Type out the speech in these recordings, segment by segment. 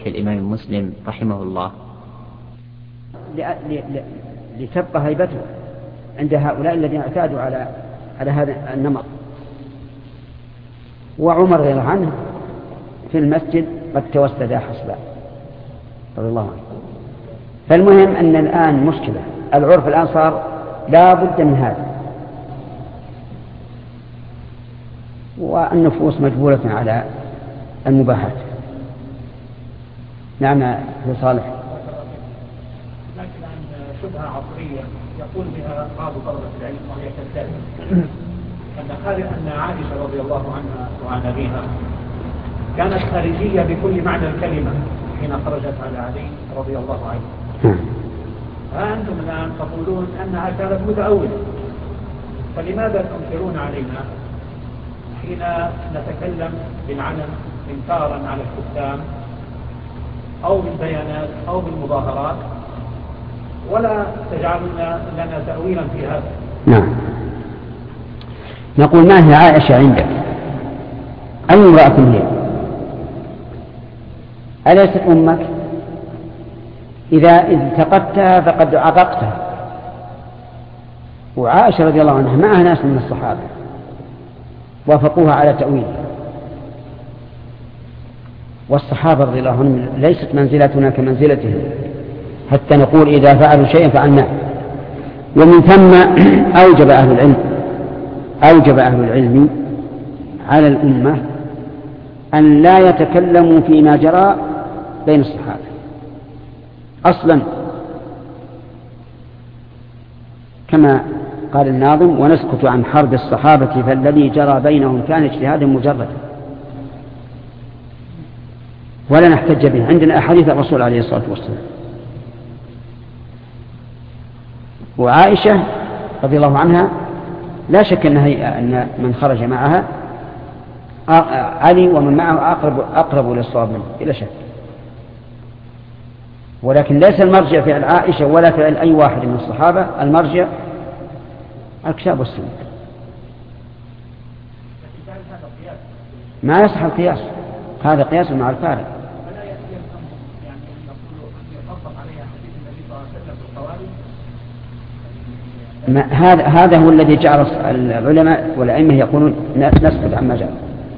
الإمام مسلم رحمه الله؟ لتبقى هيبته عند هؤلاء الذين اعتادوا على هذا النمط. وعمر رضي الله عنه في المسجد قد توسد حصبا رضي الله عنه. فالمهم أن الآن مشكلة، العرف الآن صار لا بد من هذا، والنفوس مجبولة على المباحات. نعم يا صالح. لكن عن شبهة عصرية يقول بها بعض طلبة العلم وهي كالتالي: أن عائشة رضي الله عنها وعن أبيها كانت خارجية بكل معنى الكلمة حين خرجت على علي رضي الله عنه. فأنتم الآن تقولون أنها كانت متأولة، فلماذا تنكرون علينا حين نتكلم بالعلم إنكارا على الحكام أو بالبيانات أو بالمظاهرات، ولا تجعلون لنا تأويلا في هذا؟ نعم، نقول: ما هي عائشة عندك؟ أي امرأة هي؟ أليست أمك؟ إذا التقطتها فقد عققتها. وعائشة رضي الله عنها معها ناس من الصحابة وافقوها على تأويلها، والصحابة رضي الله عنهم ليست منزلتنا كمنزلتهم حتى نقول إذا فعلوا شيئا فعلناه. ومن ثم أوجب أهل العلم على الأمة أن لا يتكلموا فيما جرى بين الصحابة أصلا، كما قال الناظم: ونسكت عن حرب الصحابة فالذي جرى بينهم كان اجتهادا مجردا، ولا نحتج به. عندنا أحاديث الرسول عليه الصلاة والسلام. وعائشة رضي الله عنها لا شك أن من خرج معها علي ومن معه أقرب للصواب منه بلا شك، ولكن ليس المرجع فعل عائشة ولا فعل أي واحد من الصحابة، المرجع الكتاب والسنة. ما يصح القياس، هذا قياس مع الفارق. هذا هو الذي جعل العلماء والأئمة يقولون نسكت عما جاء.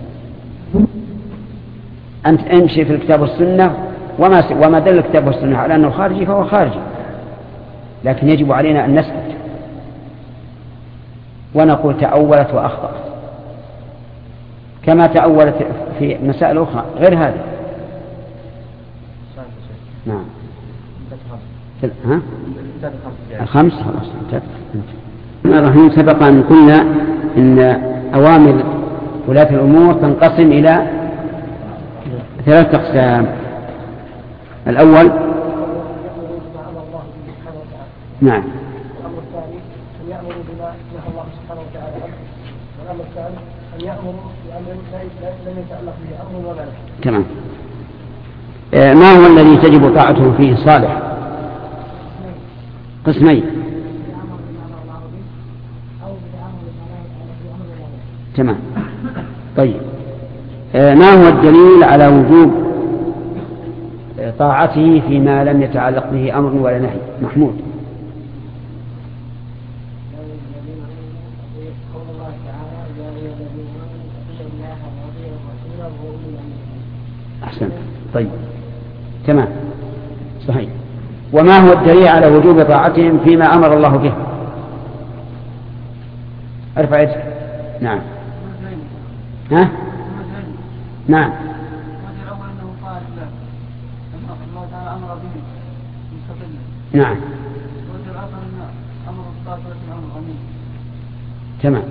أنت امشي في الكتاب والسنة، وما دل الكتاب والسنة على أنه خارجي فهو خارجي، لكن يجب علينا أن نسكت ونقول تأولت وأخطأت، كما تأولت في مسائل أخرى غير هذا. نعم. ها؟ الخمس خلاص. الرحمن سبق أن قلنا إن أوامر ولاة الأمور تنقسم إلى 3 أقسام. الأول نعم، الأمر الثاني أن يأمروا بما نهى الله سبحانه وتعالى عنه، والأمر الثالث أن يأمروا بأمر لم يتعلق به أمر ولا نهي. تمام. ما هو الذي تجب طاعته فيه صالح؟ قسمين. تمام. طيب، ما هو الدليل على وجوب طاعته فيما لم يتعلق به أمر ولا نهي؟ محمود. أحسن. طيب، تمام، صحيح. وما هو الدليل على وجوب طاعتهم فيما أمر الله به؟ ارفع يدك. نعم. ها؟ نعم. نعم. تمام.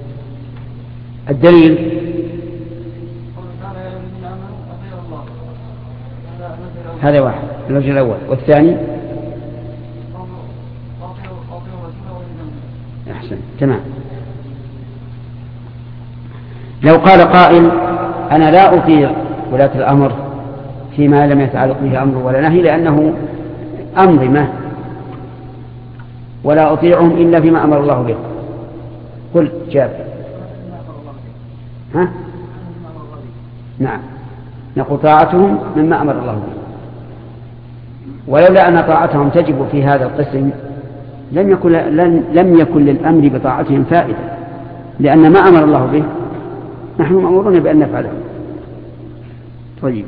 الدليل هذا واحد، الوجه الأول. والثاني أحسن. تمام. لو قال قائل: أنا لا أطيع ولاة الأمر فيما لم يتعلق به أمر ولا نهي لأنه أنظمة، ولا أطيعهم إلا فيما أمر الله به، قل جاب. ها؟ نعم، نقول طاعتهم مما أمر الله به. ولولا أن طاعتهم تجب في هذا القسم لم يكن للأمر بطاعتهم فائدة، لأن ما أمر الله به نحن مأمورون بأن نفعله. طيب،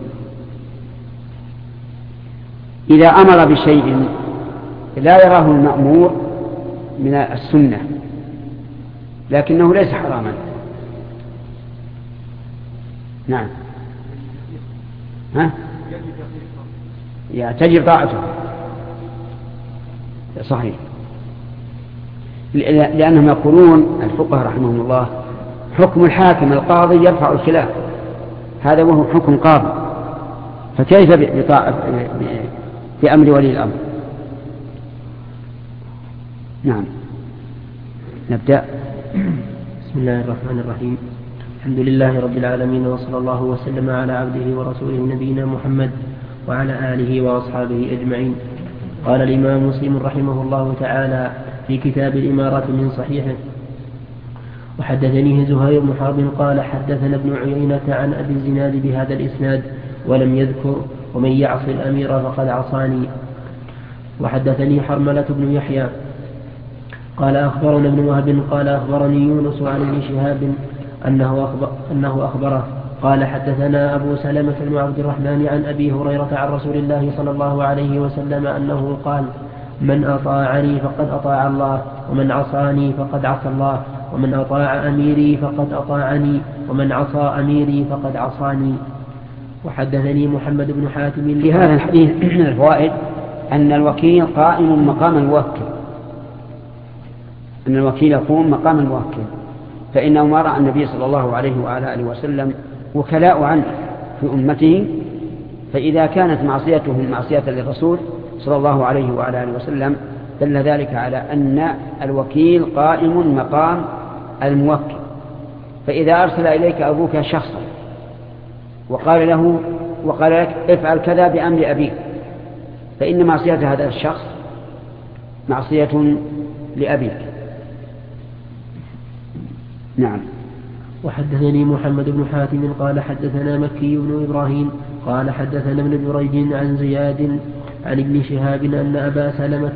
إذا أمر بشيء لا يراه المأمور من السنة لكنه ليس حراما، نعم، تجب طاعته، صحيح، لأنهم يقولون الفقهاء رحمهم الله حكم الحاكم القاضي يرفع الخلاف، هذا وهو حكم قاضي، فكيف بأمر ولي الأمر؟ نعم، نبدأ. بسم الله الرحمن الرحيم. الحمد لله رب العالمين، وصلى الله وسلم على عبده ورسوله نبينا محمد وعلى آله وأصحابه أجمعين. قال الإمام مسلم رحمه الله تعالى في كتاب الإمارة من صحيحه: وحدثنيه زهير بن حرب قال حدثنا ابن عيينة عن أبي الزناد بهذا الإسناد ولم يذكر ومن يعص الأمير فقد عصاني. وحدثني حرملة بن يحيى قال أخبرنا ابن وهب قال أخبرني يونس عن ابن شهاب أنه أخبره قال حدثنا أبو سلمة بن عبد الرحمن عن أبي هريرة عن رسول الله صلى الله عليه وسلم أنه قال: من أطاعني فقد أطاع الله، ومن عصاني فقد عصى الله، ومن أطاع أميري فقد أطاعني، ومن عصى أميري فقد عصاني. وحدثني محمد بن حاتم. في هذا الحديث من الفوائد أن الوكيل قائم مقام الموكل، أن الوكيل يقوم مقام الموكل، فإنه ما رأى النبي صلى الله عليه وعلى آله وسلم وكلاء عنه في أمته، فإذا كانت معصيتهم معصية للرسول صلى الله عليه وعلى آله وسلم دل ذلك على أن الوكيل قائم مقام الموكل. فإذا أرسل إليك أبوك شخصا وقال لك افعل كذا بأمر أبيك، فإن معصية هذا الشخص معصية لأبيك. نعم. وحدثني محمد بن حاتم قال حدثنا مكي بن إبراهيم قال حدثنا ابن جريج عن زياد عن ابن شهاب أن أبا سلمة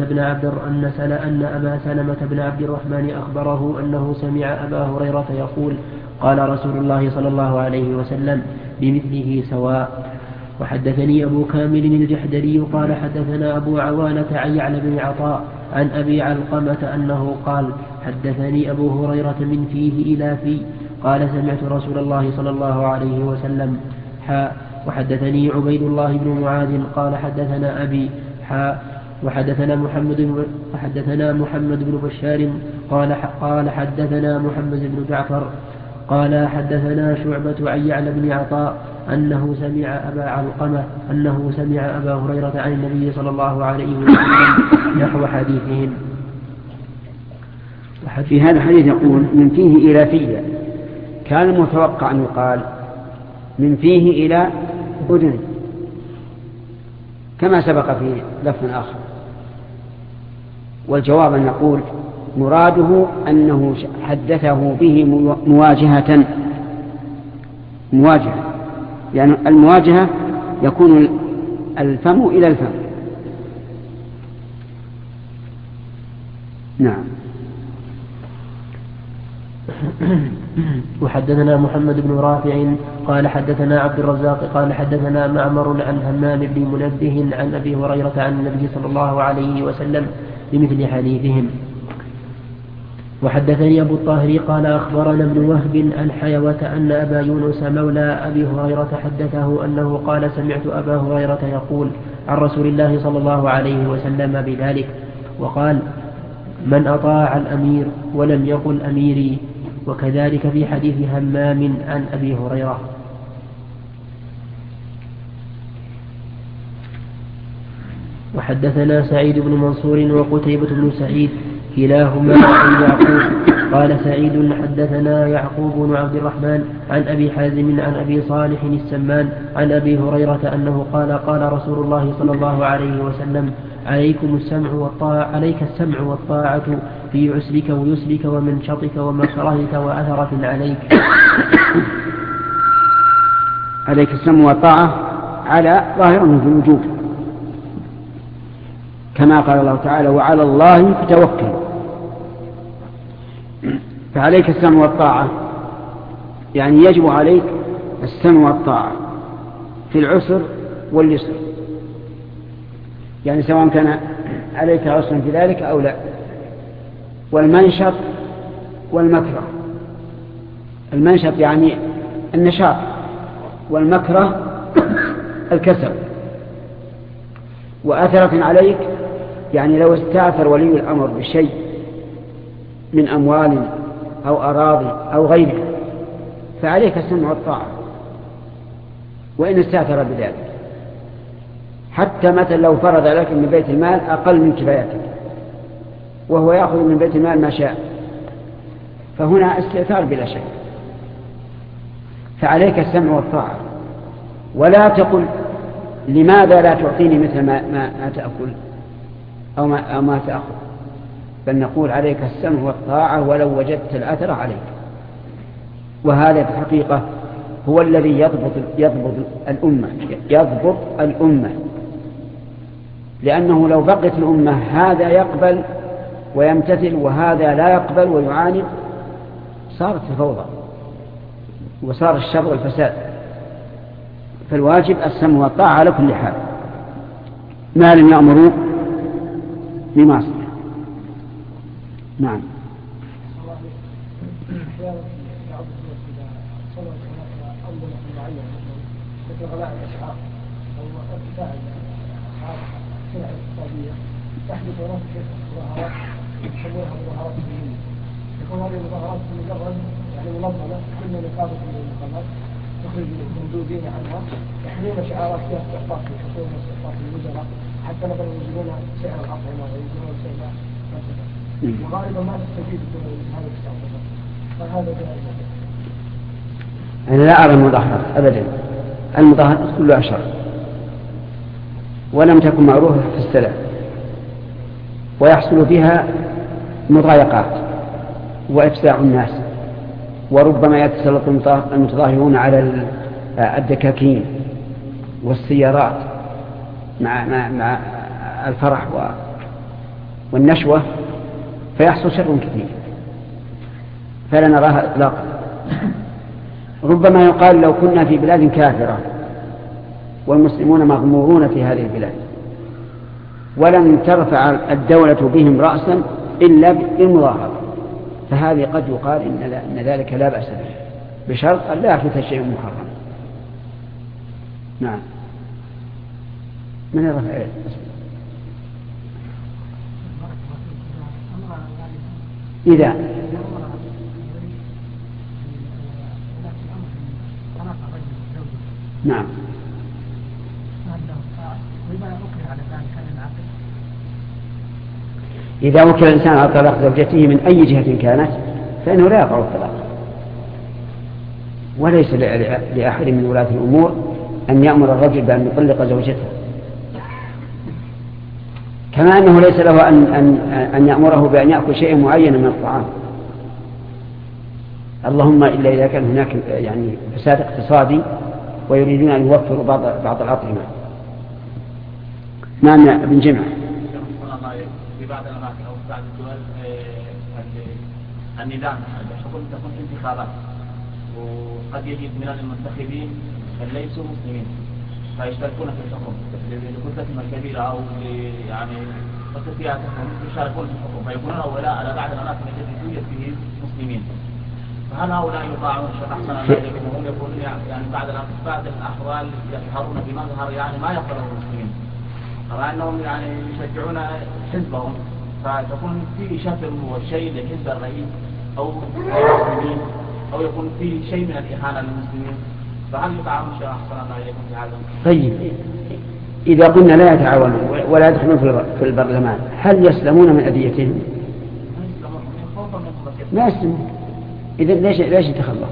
بن عبد الرحمن أخبره أنه سمع أبا هريرة يقول: قال رسول الله صلى الله عليه وسلم: بمثله سواء. وحدثني أبو كامل الجحدري قال حدثنا أبو عوانة عن يعلى بن عطاء عن أبي علقمة أنه قال: حدثني أبو هريرة من فيه إلى في قال: سمعت رسول الله صلى الله عليه وسلم. وحدثني عبيد الله بن معاذ قال حدثنا أبي وحدثنا محمد بن بشار قال حدثنا محمد بن جعفر قال حدثنا شعبة عن يعلى بن عطاء أنه سمع أبا علقمة أنه سمع أبا هريرة عن النبي صلى الله عليه وسلم نحو حديثهم. في هذا الحديث يقول: من فيه إلى فيه، كان المتوقع أن يقال من فيه إلى أذن كما سبق في لفظ آخر، والجواب أن نقول مراده أنه حدثه به مواجهة، يعني المواجهة يكون الفم إلى الفم. نعم. وحدثنا محمد بن رافع قال حدثنا عبد الرزاق قال حدثنا معمر عن همام بن منبه عن أبي هريرة عن النبي صلى الله عليه وسلم بمثل حديثهم. وحدثني أبو الطاهر قال أخبرنا ابن وهب عن حيوة أن أبا يونس مولى أبي هريرة حدثه أنه قال: سمعت أبا هريرة يقول عن رسول الله صلى الله عليه وسلم بذلك، وقال: من أطاع الأمير ولم يقل أميري. وكذلك في حديث همام عن أبي هريرة. وحدثنا سعيد بن منصور وقتيبة بن سعيد كلاهما عن يعقوب قال سعيد حدثنا يعقوب بن عبد الرحمن عن أبي حازم عن أبي صالح السمان عن أبي هريرة أنه قال: قال رسول الله صلى الله عليه وسلم: عليك السمع والطاعة في عسرك ويسرك ومنشطك ومكرهك وأثرة عليك. عليك السمع والطاعة على ظاهره في الوجوب، كما قال الله تعالى وعلى الله فتوكل. فعليك السمع والطاعة، يعني يجب عليك السمع والطاعة في العسر واليسر، يعني سواء كان عليك عسر في ذلك أو لا. والمنشط والمكره، المنشط يعني النشاط، والمكره الكسل. وأثرة عليك يعني لو استأثر ولي الأمر بشيء من أموال أو أراضي أو غيرها فعليك السمع والطاعة وإن استأثر بذلك، حتى مثلا لو فرض لك من بيت المال أقل من كفايتك وهو يأخذ من بيت المال ما شاء، فهنا استئثار بلا شك، فعليك السمع والطاعة. ولا تقل لماذا لا تعطيني مثل ما تأكل أو ما تأخذ، بل نقول عليك السمع والطاعة ولو وجدت الأثر عليك. وهذا في الحقيقة هو الذي يضبط الأمة، لأنه لو بقيت الأمة هذا يقبل ويمتثل وهذا لا يقبل ويعاند صارت الفوضى وصار الشر والفساد. فالواجب السمع والطاعة على كل حال ما لم يأمروا بمعصية. نعم. غلاء الأشعار أو ارتفاع الأسعار سلع اقتصادية تحدث هناك مظاهرات يسمونها مظاهرات دينية، يكون هذه المظاهرات مجرد يعني منظمة كل نقابة من النقابات تخرج المندوبين عنها يحملون شعارات فيها استحقاق يحطون استحقاق الوزراء، حتى مثلا ينزلون سعر الأطعمة وينزلون سعر النفط، وغالبا ما تستفيد من هذه الاستعمالات، فهذا جائز. أنا لا أرى المظاهرات أبدا، المظاهرات كلها شر ولم تكن معروفة في السلف، ويحصل بها مضايقات وإفساع الناس، وربما يتسلط المتظاهرون على الدكاكين والسيارات مع الفرح والنشوة، فيحصل شر كثير، فلا نراها إطلاقا. ربما يقال لو كنا في بلاد كافرة والمسلمون مغمورون في هذه البلاد ولم ترفع الدولة بهم رأسا إلا بالمظاهرة، فهذه قد يقال إن ذلك لا بأس به بشرط أن لا يحدث شيء محرم. نعم. من الرفع إذا نعم إذا وكل الإنسان على طلاق زوجته من أي جهة كانت فإنه لا يقع الطلاق، وليس لأحد من ولاة الأمور أن يأمر الرجل بأن يطلق زوجته، كما أنه ليس له أن يأمره بأن يأكل شيء معين من الطعام، اللهم إلا إذا كان هناك يعني فساد اقتصادي ويريدون أن يوفروا بعض الأطعمة. نعم ابن جمع. في بعض الأماكن أو في بعض الدول النظام تكون انتخابات، وقد يجد من المنتخبين من ليسوا مسلمين فيشتركون في الحكم لكتلة كبيرة أو يعني فئاتهم يشاركون في الحكم، فيكونون هؤلاء على بعض الأماكن التي توجد فيه مسلمين، فهل هؤلاء يطاعون أحسن ذلك وهم يقولون يعني بعض الأحوال يظهرون بمظهر يعني ما يقبله المسلمين، طبعا أنهم يعني يشجعون حزبهم، فتكون في شكل وشيء لحزب الرئيس أو المسلمين أو يكون في شيء من الإهانة للمسلمين، فهل يطاعون أحسن الله إليكم في هذا؟ طيب إذا قلنا لا يتعاونون ولا يدخلون في البرلمان هل يسلمون من أذيتهم؟ ما يسلمون. إذا ليش يتخلى؟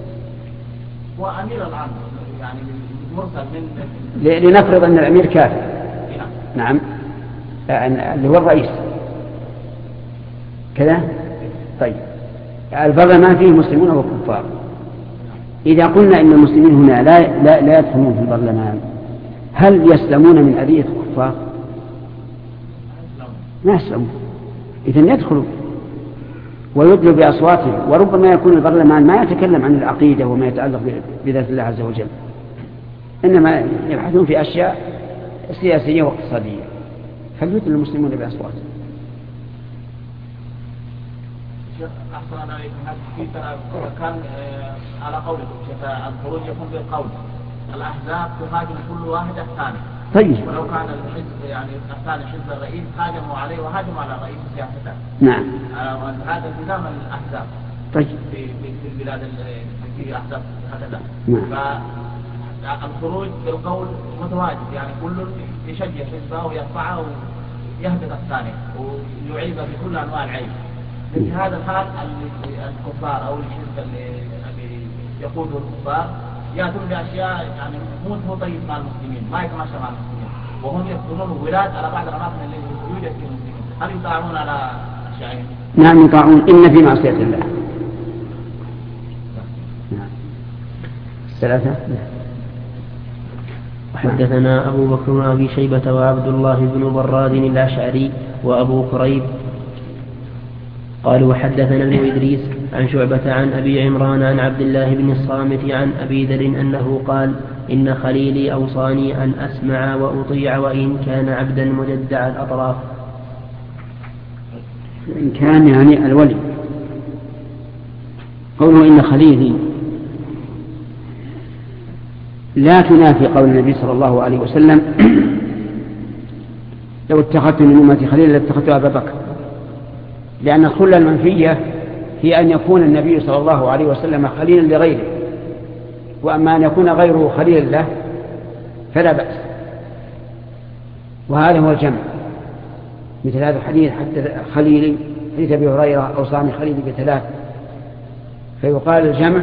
وأمير العام يعني مرسل من لنفرض أن الأمير كافر. نعم اللي هو الرئيس كذا. طيب البرلمان فيه مسلمون وكفار، إذا قلنا إن المسلمين هنا لا يدخلون في البرلمان هل يسلمون من أذية الكفار؟ ما يسمعون، إذن يدخلوا ويدلوا بأصواتهم. وربما يكون البرلمان ما يتكلم عن العقيدة وما يتعلق بذات الله عز وجل، إنما يبحثون في أشياء سياسية واقتصادية، فليدلوا المسلمون بأصواتهم. أحسن عليكم. كان على قولكم الخروج يكون بالقول، الأحزاب تهاجم كل واحد الثاني. طيب. ولو كان الحزب يعني الثاني حزب الرئيس هاجموا عليه وهاجموا على رئيس سياسته. نعم. هذا التزام الأحزاب. طيب. في البلاد في أحزاب هكذا. نعم. فالخروج بالقول متواجد، يعني كل يشجع حزبه ويرفعه ويهبط الثاني ويعيبه بكل أنواع العيب. في هذا الحال الكفار أو الحزب اللي يقوده الكفار يأتون بأشياء يعني مو طيب مع المسلمين، ما يتماشى مع المسلمين، وهم يقتلون الولاد على بعض الأماكن التي يوجد فيها المسلمين. هل يطاعون على أشيائهم؟ نعم يطاعون، إن في معصية الله. نعم. الثلاثة. وحدثنا أبو بكر بن أبي شيبة وعبد الله بن براد الأشعري وأبو كريب قالوا وحدثنا ابن إدريس عن شعبة عن أبي عمران عن عبد الله بن الصامت عن أبي ذر أنه قال إن خليلي أوصاني أن أسمع وأطيع وإن كان عبدا مجدع الأطراف. إن كان يعني الولي. قوله إن خليلي لا تنافي قول النبي صلى الله عليه وسلم لو اتخذت من أمتي خليلا لاتخذت أبا بكر، لأن الخلة المنفية هي أن يكون النبي صلى الله عليه وسلم خليلا لغيره، وأما أن يكون غيره خليلا له فلا بأس. وهذا هو الجمع، مثل هذا الحديث حتى خليلي حديث أبي هريرة أوصاني خليلي بثلاث، فيقال الجمع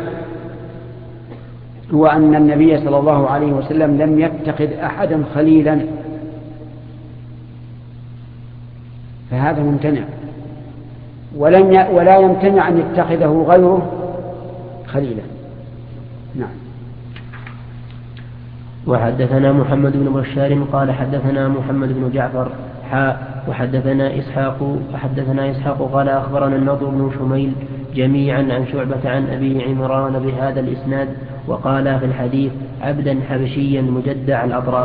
هو أن النبي صلى الله عليه وسلم لم يتخذ أحدا خليلا، فهذا ممتنع، ولا يمتنع أن يتخذه غيره خليلا. نعم. وحدثنا محمد بن بشار قال حدثنا محمد بن جعفر وحدثنا إسحاق قال أخبرنا النضر بن شميل جميعا عن شعبة عن أبي عمران بهذا الإسناد، وقال في الحديث عبدا حبشيا مجدع الأطراف.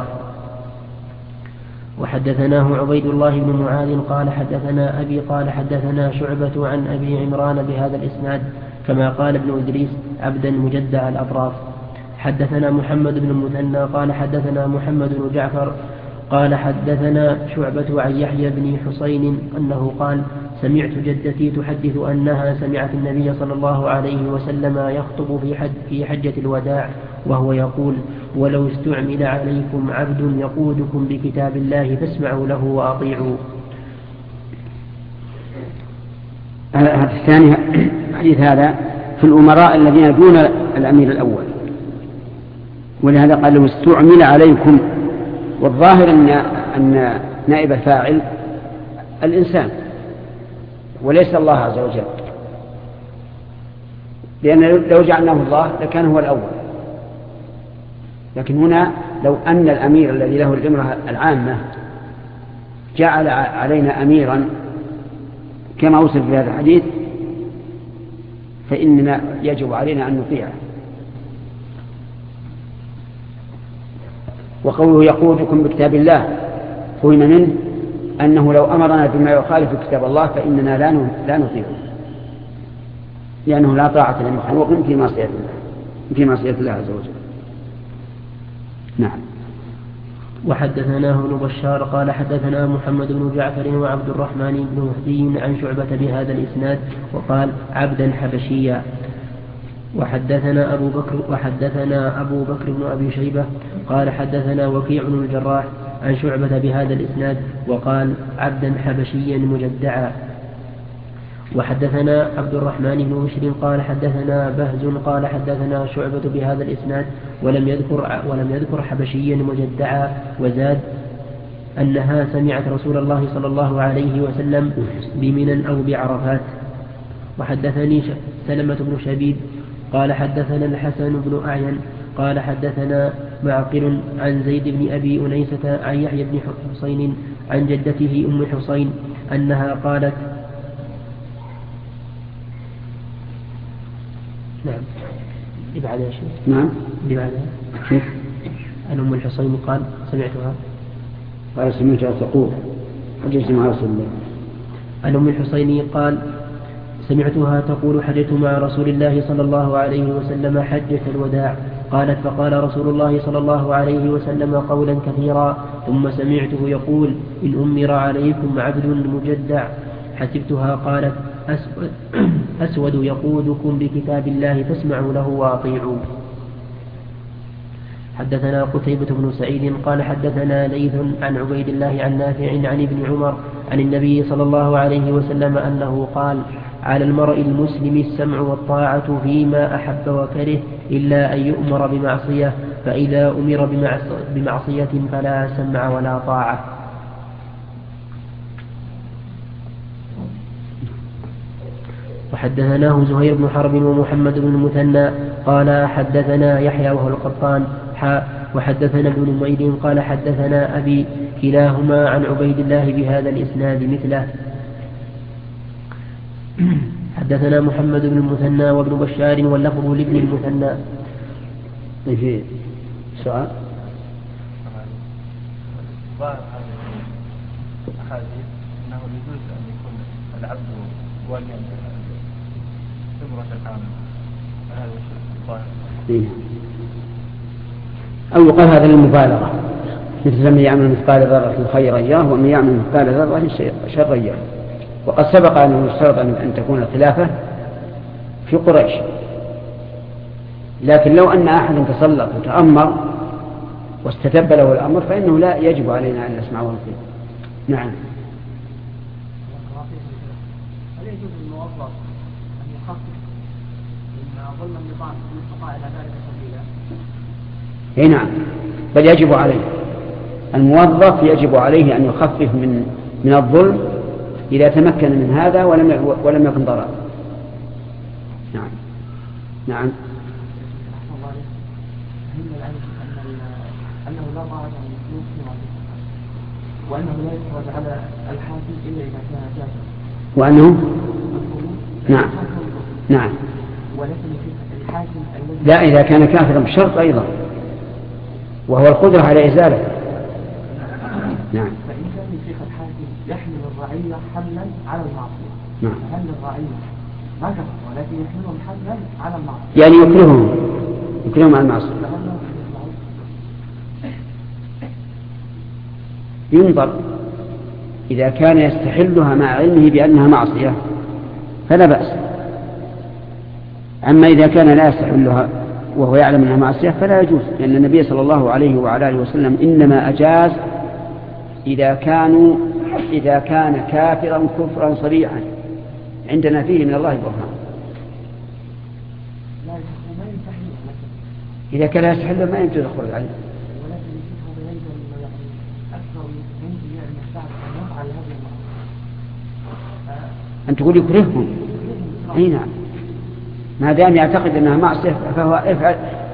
وحدثناه عبيد الله بن معاذ قال حدثنا أبي قال حدثنا شعبة عن أبي عمران بهذا الإسناد كما قال ابن إدريس عبدا مجدع الأطراف. حدثنا محمد بن المثنى قال حدثنا محمد بن جعفر قال حدثنا شعبة عن يحيى بن حسين أنه قال سمعت جدتي تحدث أنها سمعت النبي صلى الله عليه وسلم يخطب في حجة الوداع وهو يقول ولو استعمل عليكم عبد يقودكم بكتاب الله فاسمعوا له وأطيعوا. هذا الثاني حديث هذا في الأمراء الذين دون الأمير الأول، ولهذا قال لو استعمل عليكم، والظاهر أن نائب الفاعل الإنسان وليس الله عز وجل، لأن لو جعلناه الله لكان هو الأول، لكن هنا لو أن الأمير الذي له الإمرة العامة جعل علينا أميرا كما وصف في هذا الحديث فإننا يجب علينا أن نطيعه. وقوله يقودكم بكتاب الله فهم منه أنه لو أمرنا بما يخالف كتاب الله فإننا لا نطيعه، لأنه لا طاعة لمخلوق في معصية الله عز وجل. نعم. وحدثناه ابن بشار قال حدثنا محمد بن جعفر وعبد الرحمن بن مهدي عن شعبة بهذا الإسناد وقال عبدا حبشيا. وحدثنا أبو بكر بن أبي شيبة قال حدثنا وكيع بن الجراح عن شعبة بهذا الإسناد وقال عبدا حبشيا مجدعا. وحدثنا عبد الرحمن بن بشر قال حدثنا بهز قال حدثنا شعبة بهذا الإسناد ولم يذكر حبشيا مجدعا، وزاد أنها سمعت رسول الله صلى الله عليه وسلم بمنى أو بعرفات. وحدثني سلمة بن شبيب قال حدثنا الحسن بن أعين قال حدثنا معقل عن زيد بن أبي أنيسة عن يحيى بن حسين عن جدته أم حسين أنها قالت نعم لبعد يا شيخ نعم لبعد كيف؟ عن أم الحصين قال سمعتها قال سمعتها تقول حججت مع رسول الله. عن أم الحصين قال سمعتها تقول حججت مع رسول الله صلى الله عليه وسلم حجة الوداع. قالت فقال رسول الله صلى الله عليه وسلم قولا كثيرا ثم سمعته يقول إن أمر عليكم عبد مجدع. حسبتها قالت أسود يقودكم بكتاب الله فاسمعوا له وأطيعوا. حدثنا قتيبة بن سعيد قال حدثنا ليث عن عبيد الله عن نافع عن ابن عمر عن النبي صلى الله عليه وسلم أنه قال على المرء المسلم السمع والطاعة فيما أحب وكره إلا أن يؤمر بمعصية فإذا أمر بمعصية فلا سمع ولا طاعة. وحدثناه زهير بن حرب ومحمد بن المثنى قال حدثنا يحيى وهو القطان وحدثنا ابن نمير قال حدثنا أبي كلاهما عن عبيد الله بهذا الإسناد مثله. حدثنا محمد بن المثنى وابن بشار واللفظ لابن المثنى. في سؤال؟ ظاهر هذه الأحاديث أنه يجوز أن يكون العبد واليا ثمرة كاملة هذا الظاهر. أو يقال هذا للمبالغة مثل من يعمل مثقال ذرة خيرا يره ومن يعمل مثقال ذرة شرا يره. وقد سبق أنه يشترط أن تكون الخلافة في قريش، لكن لو أن أحدا تسلط وتأمر واستتب له الأمر فإنه لا يجب علينا أن نسمع ونطيع. نعم. هل يجوز للموظف أن يخفف من ظلم النظام إن استطاع إلى ذلك سبيلا؟ نعم، بل يجب عليه الموظف يجب عليه أن يخفف من الظلم إذا تمكن من هذا ولم يكن ضرر. نعم. نعم. أنه لا ضرر من فلوس وأنه لا يخرج على الحاكم إلا إذا كان جاهلا. وأنه نعم نعم ولكن الحاكم لا إذا كان كافرا بشرط أيضا وهو القدرة على إزالته. نعم. فإن كان الشيخ الحاكم يحمل الرعية حملا على المعصية. نعم. حمل الرعية ما كفر ولكن يحملهم حملا على المعصية. يعني يكرههم على المعصية. ينظر إذا كان يستحلها مع علمه بأنها معصية فلا بأس. أما إذا كان لا يستحلها وهو يعلم أنها معصية فلا يجوز، لأن النبي صلى الله عليه وعلى آله وسلم إنما أجاز إذا كان كافرا كفرا صريحا عندنا فيه من الله برهان. إذا كان لا يستحله ما يمكن الخروج عليه. أن تقول يكرههم. أي نعم، ما دام يعتقد أنها معصية فهو افعل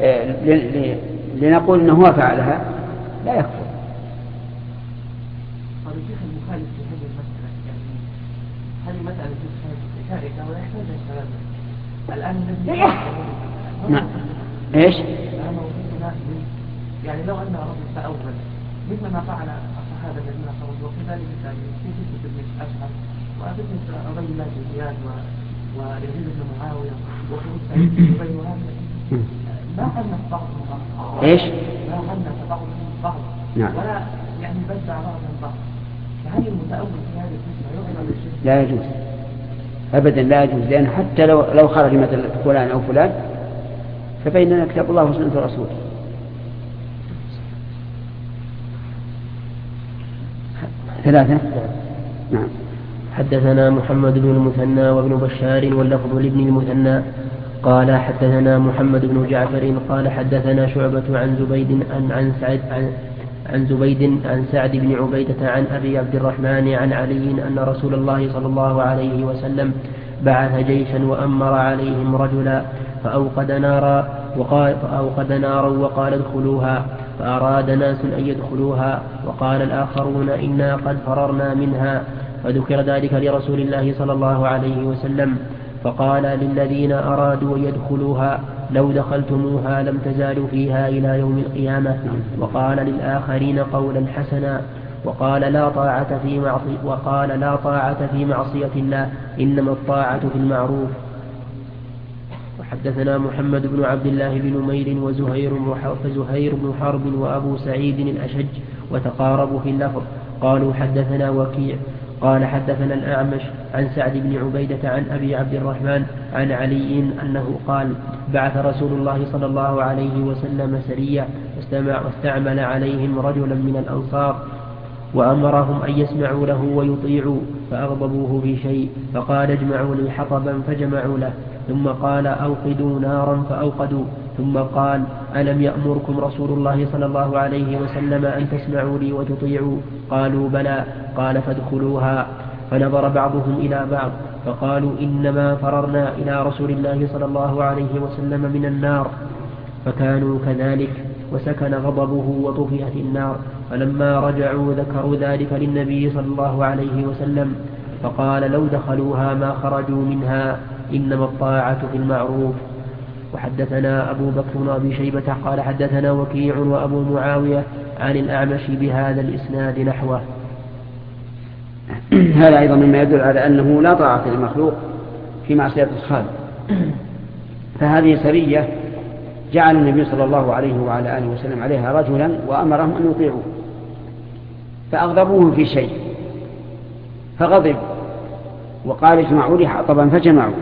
لنقول أنه هو فعلها لا يكفر. طيب الشيخ المخالف في هذه المسألة يعني هذه مسألة شائكة ولا يحتاج الكلام الآن الذي نعم. إيش؟ يعني لو أن رجل تأول مثل ما فعل الصحابة الذين خرجوا وكذلك في فتنة ابن أشهر وفتنة عبيد الله بن زياد ويزيد بن معاوية وخروج سعيد بن جبير وهذا ما حنف بعضهم بعض. إيش؟ ما حنف بعضهم بعض. نعم. ولا يعني بدع بعضهم بعض. فهل المتأول في هذه الفتنة يعمل بالشيء؟ لا يجوز أبدا، لا يجوز، لأن حتى لو خرج مثل فلان أو فلان فبيننا كتاب الله وسنة رسوله. ثلاثة. نعم. حدثنا محمد بن المثنى وابن بشار واللفظ لابن المثنى قال حدثنا محمد بن جعفر قال حدثنا شعبة عن زبيد عن سعد بن عبيدة عن أبي عبد الرحمن عن علي أن رسول الله صلى الله عليه وسلم بعث جيشا وأمر عليهم رجلا فأوقد نارا وقال ادخلوها، فأراد ناس أن يدخلوها وقال الآخرون إنا قد فررنا منها، فذكر ذلك لرسول الله صلى الله عليه وسلم فقال للذين أرادوا يدخلوها لو دخلتموها لم تزالوا فيها إلى يوم القيامة. وقال للآخرين قولا حسنا وقال لا طاعة في معصية الله إنما الطاعة في المعروف. وحدثنا محمد بن عبد الله بن نمير وزهير بن حرب وأبو سعيد الأشج وتقاربوا في اللفظ قالوا حدثنا وكيع قال حدثنا الأعمش عن سعد بن عبيدة عن أبي عبد الرحمن عن علي أنه قال بعث رسول الله صلى الله عليه وسلم سرية واستعمل عليهم رجلا من الأنصار وأمرهم أن يسمعوا له ويطيعوا فأغضبوه في شيء فقال اجمعوا لي حطبا فجمعوا له ثم قال أوقدوا نارا فأوقدوا ثم قال ألم يأمركم رسول الله صلى الله عليه وسلم أن تسمعوا لي وتطيعوا قالوا بلى قال فادخلوها فنظر بعضهم إلى بعض فقالوا إنما فررنا إلى رسول الله صلى الله عليه وسلم من النار فكانوا كذلك وسكن غضبه وطفئت النار فلما رجعوا ذكروا ذلك للنبي صلى الله عليه وسلم فقال لو دخلوها ما خرجوا منها إنما الطاعة في المعروف. وحدثنا أبو بكر بن أبي شيبة قال حدثنا وكيع وأبو معاوية عن الأعمش بهذا الإسناد نحوه. هذا أيضا مما يدل على أنه لا طاعة للمخلوق في معصية الخالق. فهذه سرية جعل النبي صلى الله عليه وعلى آله وسلم عليها رجلا وأمرهم أن يطيعوا فأغضبوه في شيء فغضب وقال اجمعوا لي حطبا فجمعوا.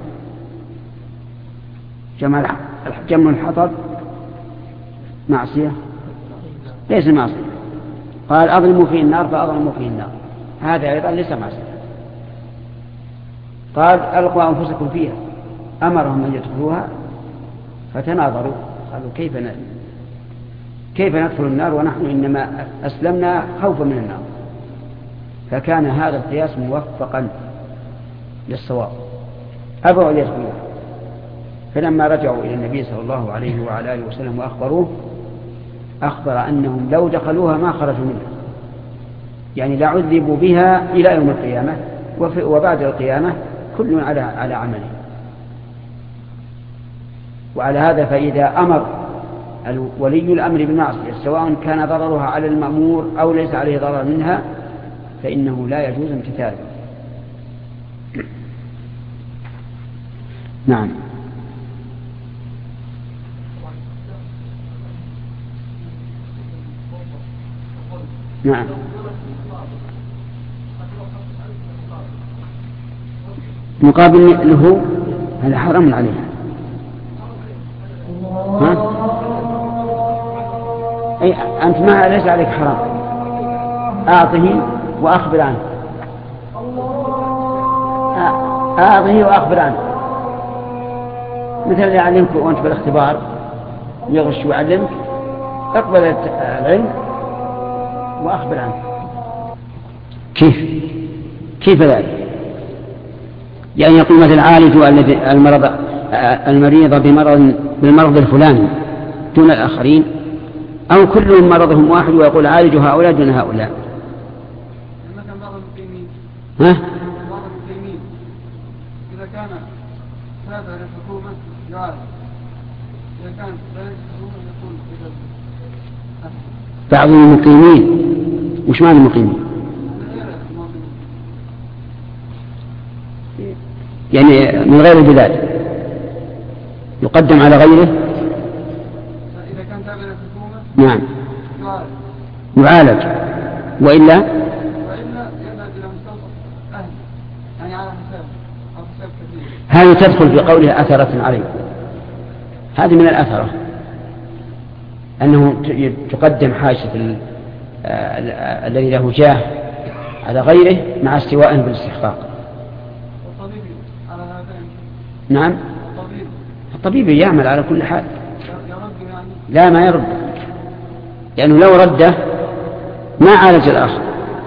جمع الحطب معصية ليس معصية. قال أظلموا فيه النار فأظلموا فيه النار هذا أيضا ليس معصية. قال ألقوا أنفسكم فيها أمرهم أن يدخلوها فتناظروا قالوا كيف ندخل النار ونحن إنما أسلمنا خوفا من النار. فكان هذا القياس موفقا للصواب أبوا أن يدخلوها. فلما رجعوا إلى النبي صلى الله عليه وعلى آله وسلم وأخبروه أخبر أنهم لو دخلوها ما خرجوا منها يعني لا عذبوا بها إلى يوم القيامة وبعد القيامة كل على عمله. وعلى هذا فإذا أمر ولي الأمر بالمعصية سواء كان ضررها على المأمور أو ليس عليه ضرر منها فإنه لا يجوز امتثاله. نعم. نعم. مقابل له هذا حرام عليه. ها؟ أي أنت ما ليس عليك حرام أعطه وأخبر عنه. أعطه وأخبر عنه مثل يعلمك وأنت بالاختبار يغش ويعلمك اقبل العلم وأخبر عنه. كيف ذلك؟ يعني يقول مثل عالج المريض بالمرض الفلاني دون الآخرين أو كل مرضهم واحد ويقول عالج هؤلاء دون هؤلاء. مثلا بعض المقيمين إذا كان هذا للحكومة يعالج إذا كان لا للحكومة يكون بعض المقيمين. وش معنى المقيمين؟ يعني من غير البلاد يقدم على غيره. إذا كان تابع للحكومة نعم يعالج وإلا يذهب إلى مستوصف أهل يعني على حساب كثير. هذه تدخل في قولها أثرة عليه. هذه من الأثرة أنه تقدم حاجة الذي له جاه على غيره مع استواء بالاستحقاق. نعم الطبيب يعمل على كل حال. لا ما يرد لأنه لو رده ما عالج الآخر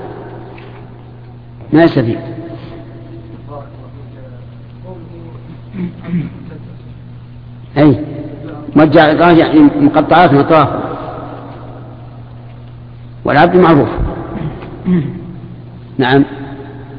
ما يستفيد. أي مرجع إطراف يعني مقطعات مطراف والعبد معروف. نعم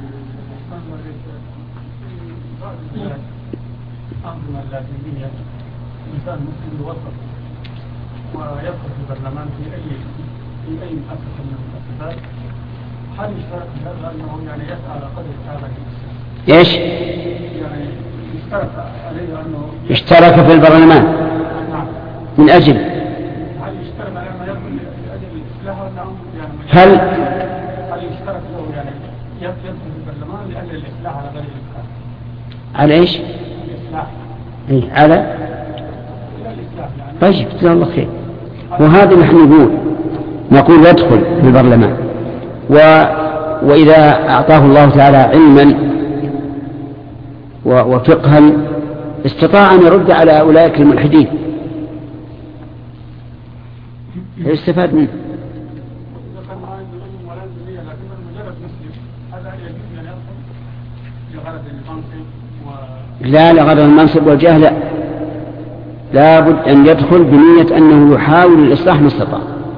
إنسان مسلم يوظف ويدخل في البرلمان في أي مؤسسة من المؤسسات، هل يشترك في هذا أنه يعني يسعى على قدر هذا الإنسان؟ إيش؟ يعني يشترك عليه أنه اشترك في البرلمان. نعم. من أجل هل يشترك على أنه يدخل لأجل الإصلاح أو يعني هل يشترك له يعني يدخل في البرلمان لأجل الإصلاح على غير الإصلاح؟ على إيش؟ الإصلاح. إيه على الإصلاح يعني. طيب جزاه الله خير. وهذا نحن نقول يدخل في البرلمان، وإذا أعطاه الله تعالى علما وفقها استطاع أن يرد على أولئك الملحدين يستفاد منه. لا لغرض المنصب والجاه لا بد أن يدخل بنية أنه يحاول الإصلاح ما استطاع.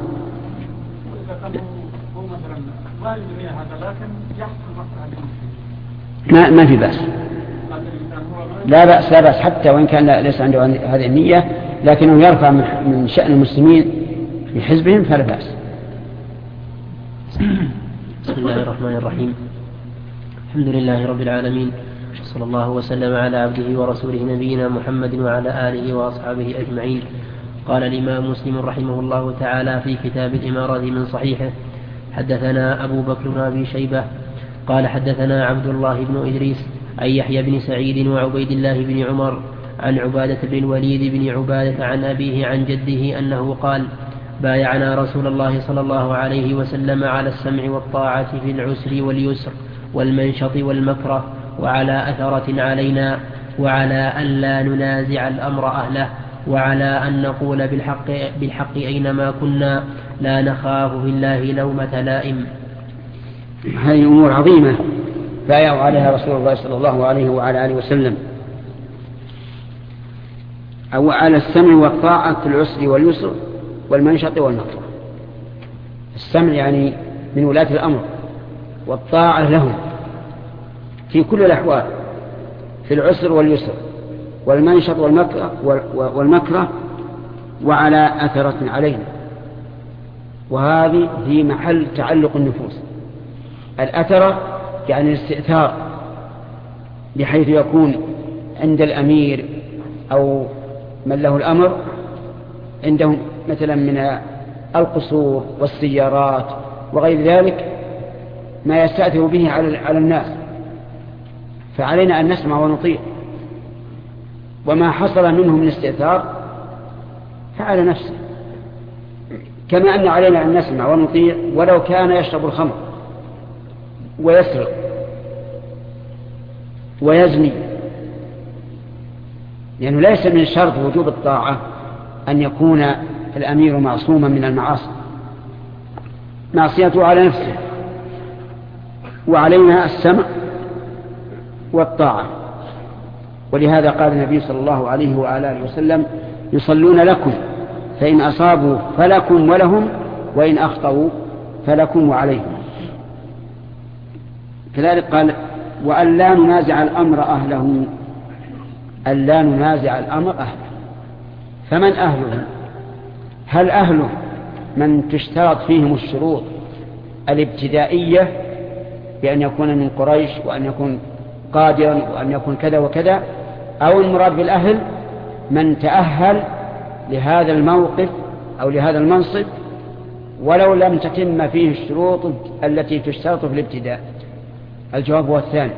ما في بأس، لا بأس حتى وإن كان ليس عنده هذه النية، لكنه يرفع من شأن المسلمين في حزبهم فلا بأس. بسم الله الرحمن الرحيم. الحمد لله رب العالمين، صلى الله وسلم على عبده ورسوله نبينا محمد وعلى آله وأصحابه أجمعين. قال الإمام مسلم رحمه الله تعالى في كتاب الإمارة من صحيحه: حدثنا أبو بكر بن أبي شيبة قال حدثنا عبد الله بن إدريس عن يحيى بن سعيد وعبيد الله بن عمر عن عبادة بن الوليد بن عبادة عن أبيه عن جده أنه قال: بايعنا رسول الله صلى الله عليه وسلم على السمع والطاعة في العسر واليسر والمنشط والمكره، وعلى أثرة علينا، وعلى أن لا ننازع الأمر أهله، وعلى أن نقول بالحق أينما كنا، لا نخاف في الله لومة لائم. هذه أمور عظيمة بايعوا عليها رسول الله صلى الله عليه وعلى آله وسلم، أو على السمع والطاعة في العسر واليسر والمنشط والمكره. السمع يعني من ولاة الأمر، والطاعة لهم في كل الأحوال في العسر واليسر والمنشط والمكره، وعلى أثرة علينا. وهذه في محل تعلق النفوس. الأثرة يعني الاستئثار، بحيث يكون عند الأمير أو من له الأمر عندهم مثلا من القصور والسيارات وغير ذلك ما يستأثر به على الناس، فعلينا أن نسمع ونطيع. وما حصل منه من استئثار فعلى نفسه، كما أن علينا أن نسمع ونطيع ولو كان يشرب الخمر ويسرق ويزني، لأنه ليس من شرط وجوب الطاعة أن يكون الأمير معصوما من المعاصي، معصيته على نفسه. وعلينا السمع والطاعة. ولهذا قال النبي صلى الله عليه وعلى آله وسلم: يصلون لكم فإن أصابوا فلكم ولهم، وإن أخطأوا فلكم وعليهم. كذلك قال: وأن لا ننازع الأمر أهله. أن لا ننازع الأمر أهله. فمن أهله؟ هل أهله من تشترط فيهم الشروط الابتدائية بأن يكون من قريش وأن يكون قادرا وأن يكون كذا وكذا، أو المراد بالأهل من تأهل لهذا الموقف أو لهذا المنصب ولو لم تتم فيه الشروط التي تشترط في الابتداء؟ الجواب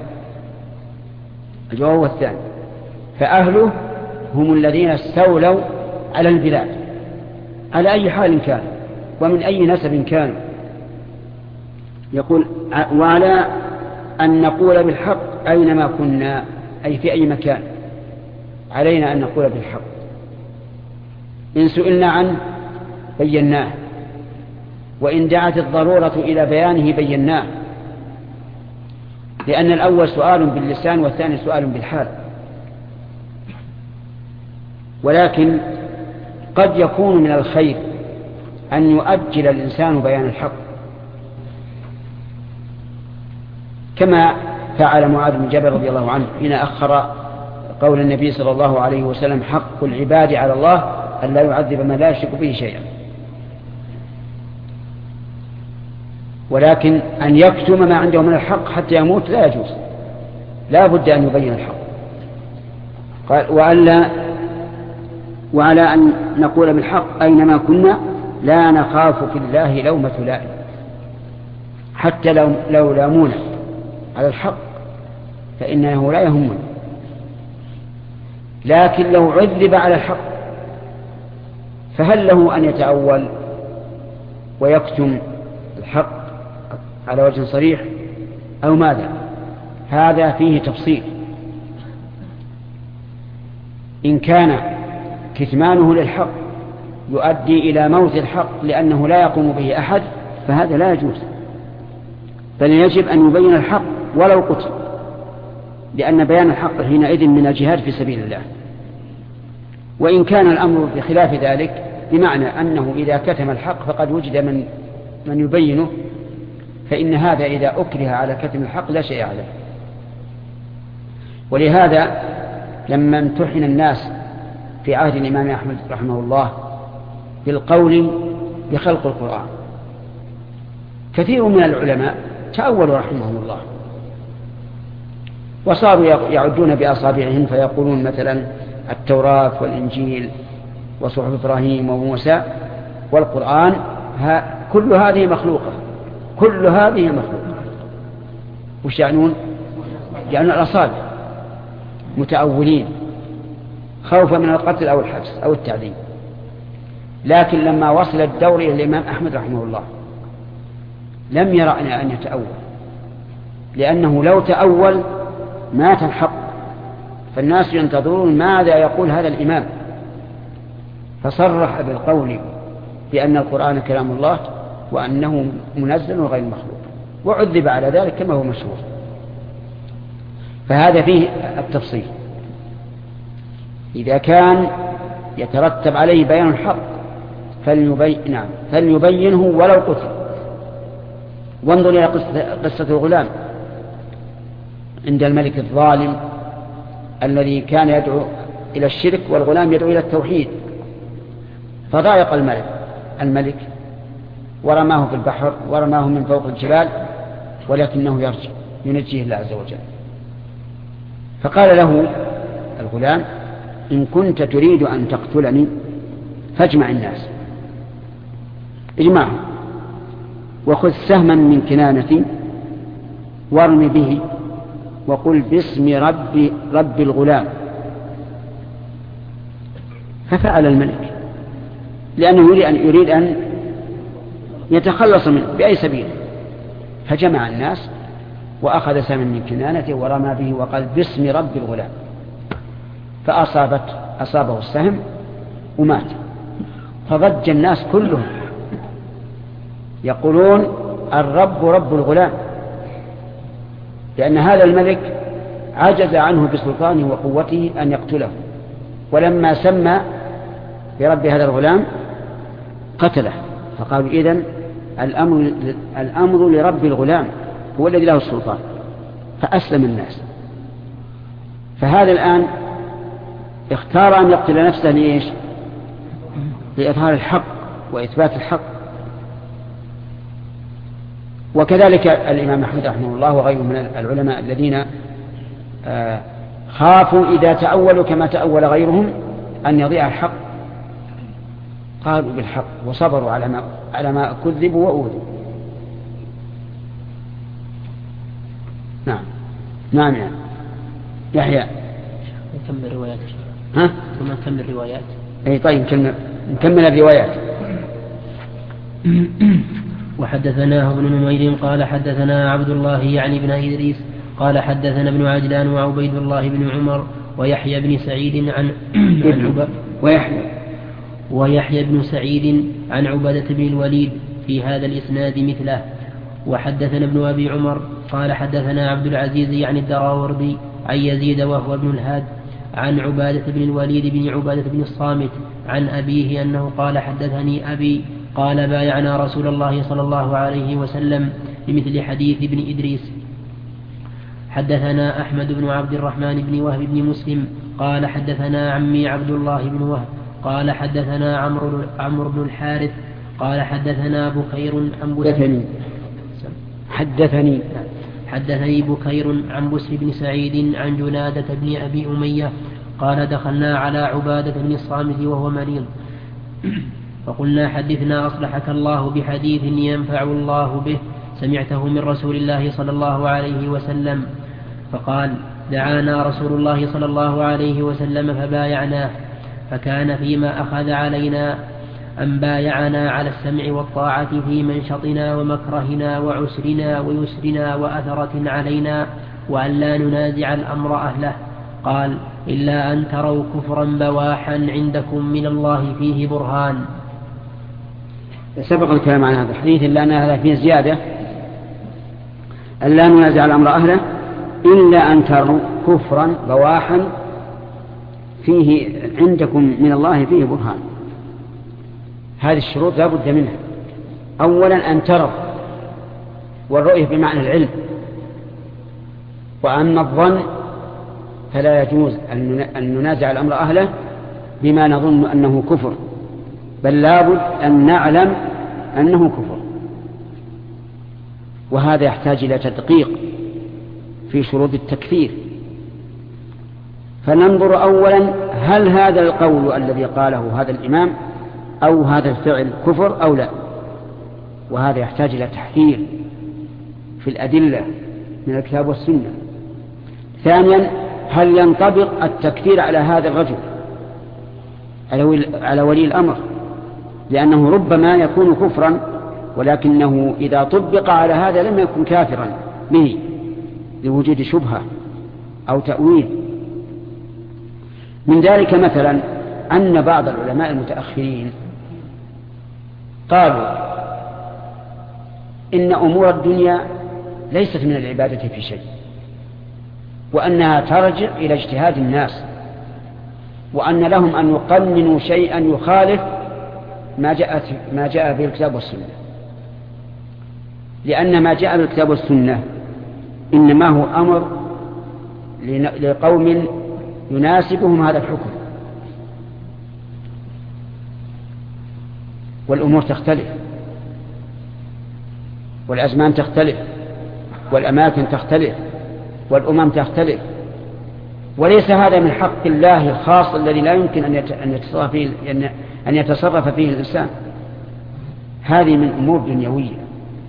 هو الثاني. فأهله هم الذين استولوا على البلاد على أي حال كان ومن أي نسب كان. يقول: وعلى أن نقول بالحق أينما كنا، أي في أي مكان علينا أن نقول بالحق. إن سئلنا عنه بيناه، وإن دعت الضرورة إلى بيانه بيناه، لأن الأول سؤال باللسان والثاني سؤال بالحال. ولكن قد يكون من الخير أن يؤجل الإنسان بيان الحق، كما فعل معاذ بن جبل رضي الله عنه حين أخر قول النبي صلى الله عليه وسلم حق العباد على الله أن لا يعذب من لا يشرك به شيئا. ولكن أن يكتم ما عنده من الحق حتى يموت لا يجوز، لا بد أن يبين الحق. قال وعلى أن نقول بالحق أينما كنا لا نخاف في الله لومة لائم، حتى لو لامونا على الحق فإنه لا يهمنا، لكن لو عذب على الحق فهل له أن يتأول ويكتم الحق على وجه صريح أو ماذا؟ هذا فيه تفصيل. إن كان كتمانه للحق يؤدي إلى موت الحق لأنه لا يقوم به أحد فهذا لا يجوز، بل يجب أن يبين الحق ولو قتل، لأن بيان الحق حينئذ من الجهاد في سبيل الله. وإن كان الأمر بخلاف ذلك بمعنى أنه إذا كتم الحق فقد وجد من يبينه، فإن هذا إذا أكره على كتم الحق لا شيء عليه. ولهذا لما امتحن الناس في عهد الإمام أحمد رحمه الله بالقول بخلق القرآن كثير من العلماء تأولوا رحمهم الله وصاروا يعدون بأصابعهم فيقولون مثلا التوراة والإنجيل وصحف إبراهيم وموسى والقرآن كل هذه مخلوقة، كل هذه مخلوقة. وش يعنون؟ يعني الأصابع، متأولين خوفا من القتل أو الحبس أو التعذيب. لكن لما وصل الدور إلى الإمام أحمد رحمه الله لم يرى أن يتأول، لأنه لو تأول مات الحق، فالناس ينتظرون ماذا يقول هذا الإمام، فصرح بالقول بأن القرآن كلام الله وأنه منزل وغير مخلوق، وعذب على ذلك كما هو مشهور. فهذا فيه التفصيل. إذا كان يترتب عليه بيان الحق فليبينه ولو قتل. وانظر إلى قصة الغلام عند الملك الظالم الذي كان يدعو إلى الشرك والغلام يدعو إلى التوحيد، فضايق الملك ورماه في البحر ورماه من فوق الجبال، ولكنه يرجع ينجيه الله عز وجل. فقال له الغلام إن كنت تريد أن تقتلني فاجمع الناس، اجمعهم وخذ سهما من كنانتي وارم به وقل باسم رب الغلام. ففعل الملك لأنه يريد أن يتخلص منه بأي سبيل، فجمع الناس وأخذ سهما من كنانته ورمى به وقال باسم رب الغلام، فأصابه السهم ومات. فضج الناس كلهم يقولون الرب رب الغلام، لأن هذا الملك عجز عنه بسلطانه وقوته أن يقتله، ولما سمى برب هذا الغلام قتله. فقالوا إذن الأمر لرب الغلام هو الذي له السلطان، فأسلم الناس. فهذا الآن اختار أن يقتل نفسه لإيش؟ لإظهار الحق وإثبات الحق. وكذلك الإمام أحمد رحمه الله وغيره من العلماء الذين خافوا إذا تأولوا كما تأول غيرهم أن يضيع الحق قالوا بالحق وصبروا على ما كذبوا وأوذوا. نعم يحيى نكمل روايات. ها؟ ثم نكمل روايات. أي طيب نكمل الروايات. وحدثناه ابن نمير قال حدثنا عبد الله يعني بن إدريس قال حدثنا ابن عجلان وعبيد الله بن عمر ويحيى بن سعيد ويحيى بن سعيد عن عبادة بن الوليد في هذا الإسناد مثله. وحدثنا ابن أبي عمر قال حدثنا عبد العزيز يعني الدراوردي عن يزيد وهو ابن الهاد عن عبادة بن الوليد بن عبادة بن الصامت عن أبيه أنه قال حدثني أبي قال بايعنا رسول الله صلى الله عليه وسلم بمثل حديث ابن إدريس. حدثنا أحمد بن عبد الرحمن بن وهب بن مسلم قال حدثنا عمي عبد الله بن وهب قال حدثنا عمرو بن الحارث قال حدثنا بكير عن حدثني بكير عن بسر بن سعيد عن جنادة بن أبي أمية قال دخلنا على عبادة بن الصامت وهو مريض فقلنا حدثنا أصلحك الله بحديث ينفع الله به سمعته من رسول الله صلى الله عليه وسلم. فقال دعانا رسول الله صلى الله عليه وسلم فبايعناه، فكان فيما أخذ علينا أن بايعنا على السمع والطاعة في منشطنا ومكرهنا وعسرنا ويسرنا وأثرة علينا، وأن لا ننازع الأمر أهله. قال إلا أن تروا كفرا بواحا عندكم من الله فيه برهان. سبق الكلام عن هذا الحديث إلا أن هذا فيه زيادة، أن لا ننازع الأمر أهله إلا أن تروا كفرا بواحا فيه عندكم من الله فيه برهان. هذه الشروط لا بد منها. أولا أن تروا، والرؤية بمعنى العلم، وأما الظن فلا يجوز أن ننازع الأمر أهله بما نظن أنه كفر، بل لا بد أن نعلم أنه كفر، وهذا يحتاج إلى تدقيق في شروط التكفير. فننظر أولا هل هذا القول الذي قاله هذا الإمام أو هذا الفعل كفر أو لا، وهذا يحتاج إلى تحقيق في الأدلة من الكتاب والسنة. ثانيا هل ينطبق التكفير على هذا الرجل، على ولي الأمر، لأنه ربما يكون كفرا ولكنه إذا طبق على هذا لم يكن كافرا به لوجود شبهة أو تأويل. من ذلك مثلا أن بعض العلماء المتأخرين قالوا إن أمور الدنيا ليست من العبادة في شيء، وأنها ترجع إلى اجتهاد الناس، وأن لهم أن يقننوا شيئا يخالف ما جاء به الكتاب والسنة، لأن ما جاء بالكتاب والسنة إنما هو أمر لقوم يناسبهم هذا الحكم، والأمور تختلف، والأزمان تختلف، والأماكن تختلف، والأمم تختلف، وليس هذا من حق الله الخاص الذي لا يمكن أن يتصرف فيه الإنسان. هذه من أمور دنيوية.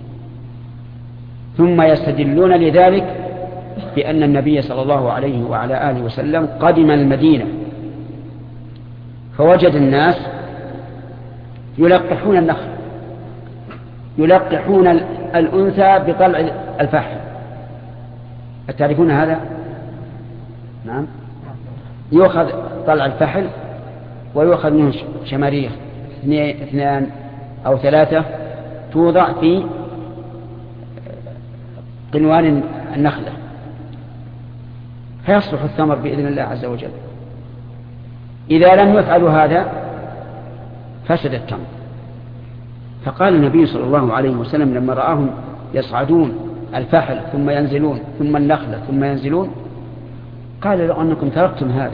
ثم يستدلون لذلك بأن النبي صلى الله عليه وعلى آله وسلم قدم المدينة فوجد الناس يلقحون النخل، يلقحون الأنثى بطلع الفحل. تعرفون هذا؟ نعم. يؤخذ طلع الفحل ويؤخذ منه شماريخ 2 أو 3 توضع في قنوان النخلة فيصلح الثمر بإذن الله عز وجل. إذا لم يفعلوا هذا فسد التمر. فقال النبي صلى الله عليه وسلم لما رآهم يصعدون الفحل ثم ينزلون ثم النخلة ثم ينزلون، قال لو أنكم تركتم هذا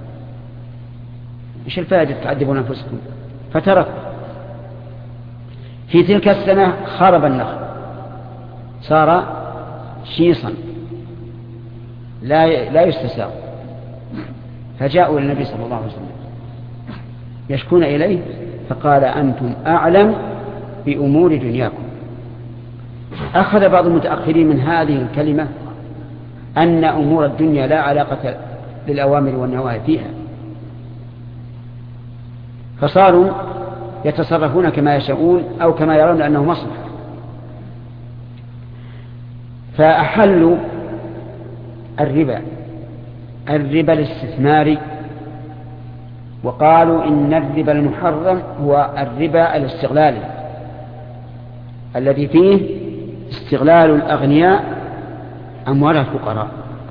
إيش الفائدة تعذبون أنفسكم؟ فتركوا. في تلك السنة خرب النخل، صار شيصا لا يستساغ، فجاءوا إلى النبي صلى الله عليه وسلم يشكون إليه، فقال أنتم أعلم بأمور دنياكم. أخذ بعض المتأخرين من هذه الكلمة أن أمور الدنيا لا علاقة للأوامر والنواهي فيها، فصاروا يتصرفون كما يشاءون أو كما يرون أنه مصلحة، فأحلوا الربا الاستثماري، وقالوا إن الربا المحرم هو الربا الاستغلالي الذي فيه استغلال الأغنياء أموال الفقراء.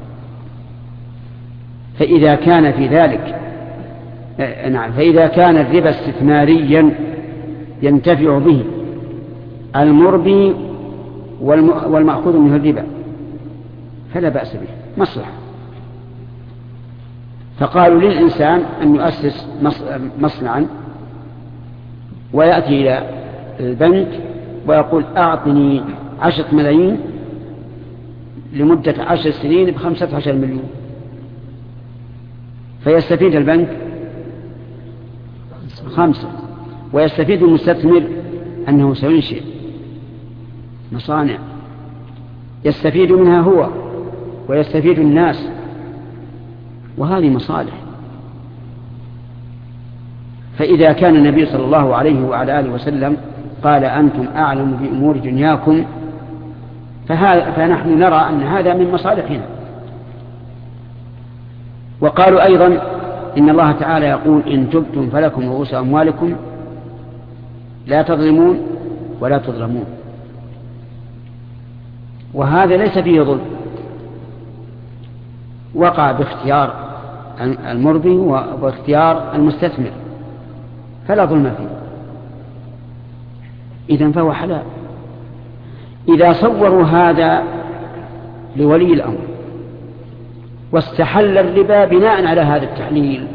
فإذا كان في ذلك فإذا كان الربا استثماريا ينتفع به المربي والمأخوذ منه الربا فلا بأس به، مصلحة. فقالوا للإنسان أن يؤسس مصنعا ويأتي إلى البنك ويقول أعطني 10 ملايين لمدة 10 سنين ب15 مليون، فيستفيد البنك 5 ويستفيد المستثمر أنه سينشئ مصانع يستفيد منها هو ويستفيد الناس، وهذه مصالح. فإذا كان النبي صلى الله عليه وعلى آله وسلم قال أنتم أعلم بأمور دنياكم، فنحن نرى أن هذا من مصالحنا. وقالوا أيضا إن الله تعالى يقول إن تبتم فلكم رؤوس أموالكم لا تظلمون ولا تظلمون، وهذا ليس فيه ظلم، وقع باختيار المربي واختيار المستثمر فلا ظلم فيه، إذن فهو حلال. إذا صوروا هذا لولي الأمر واستحل الربا بناء على هذا التحليل،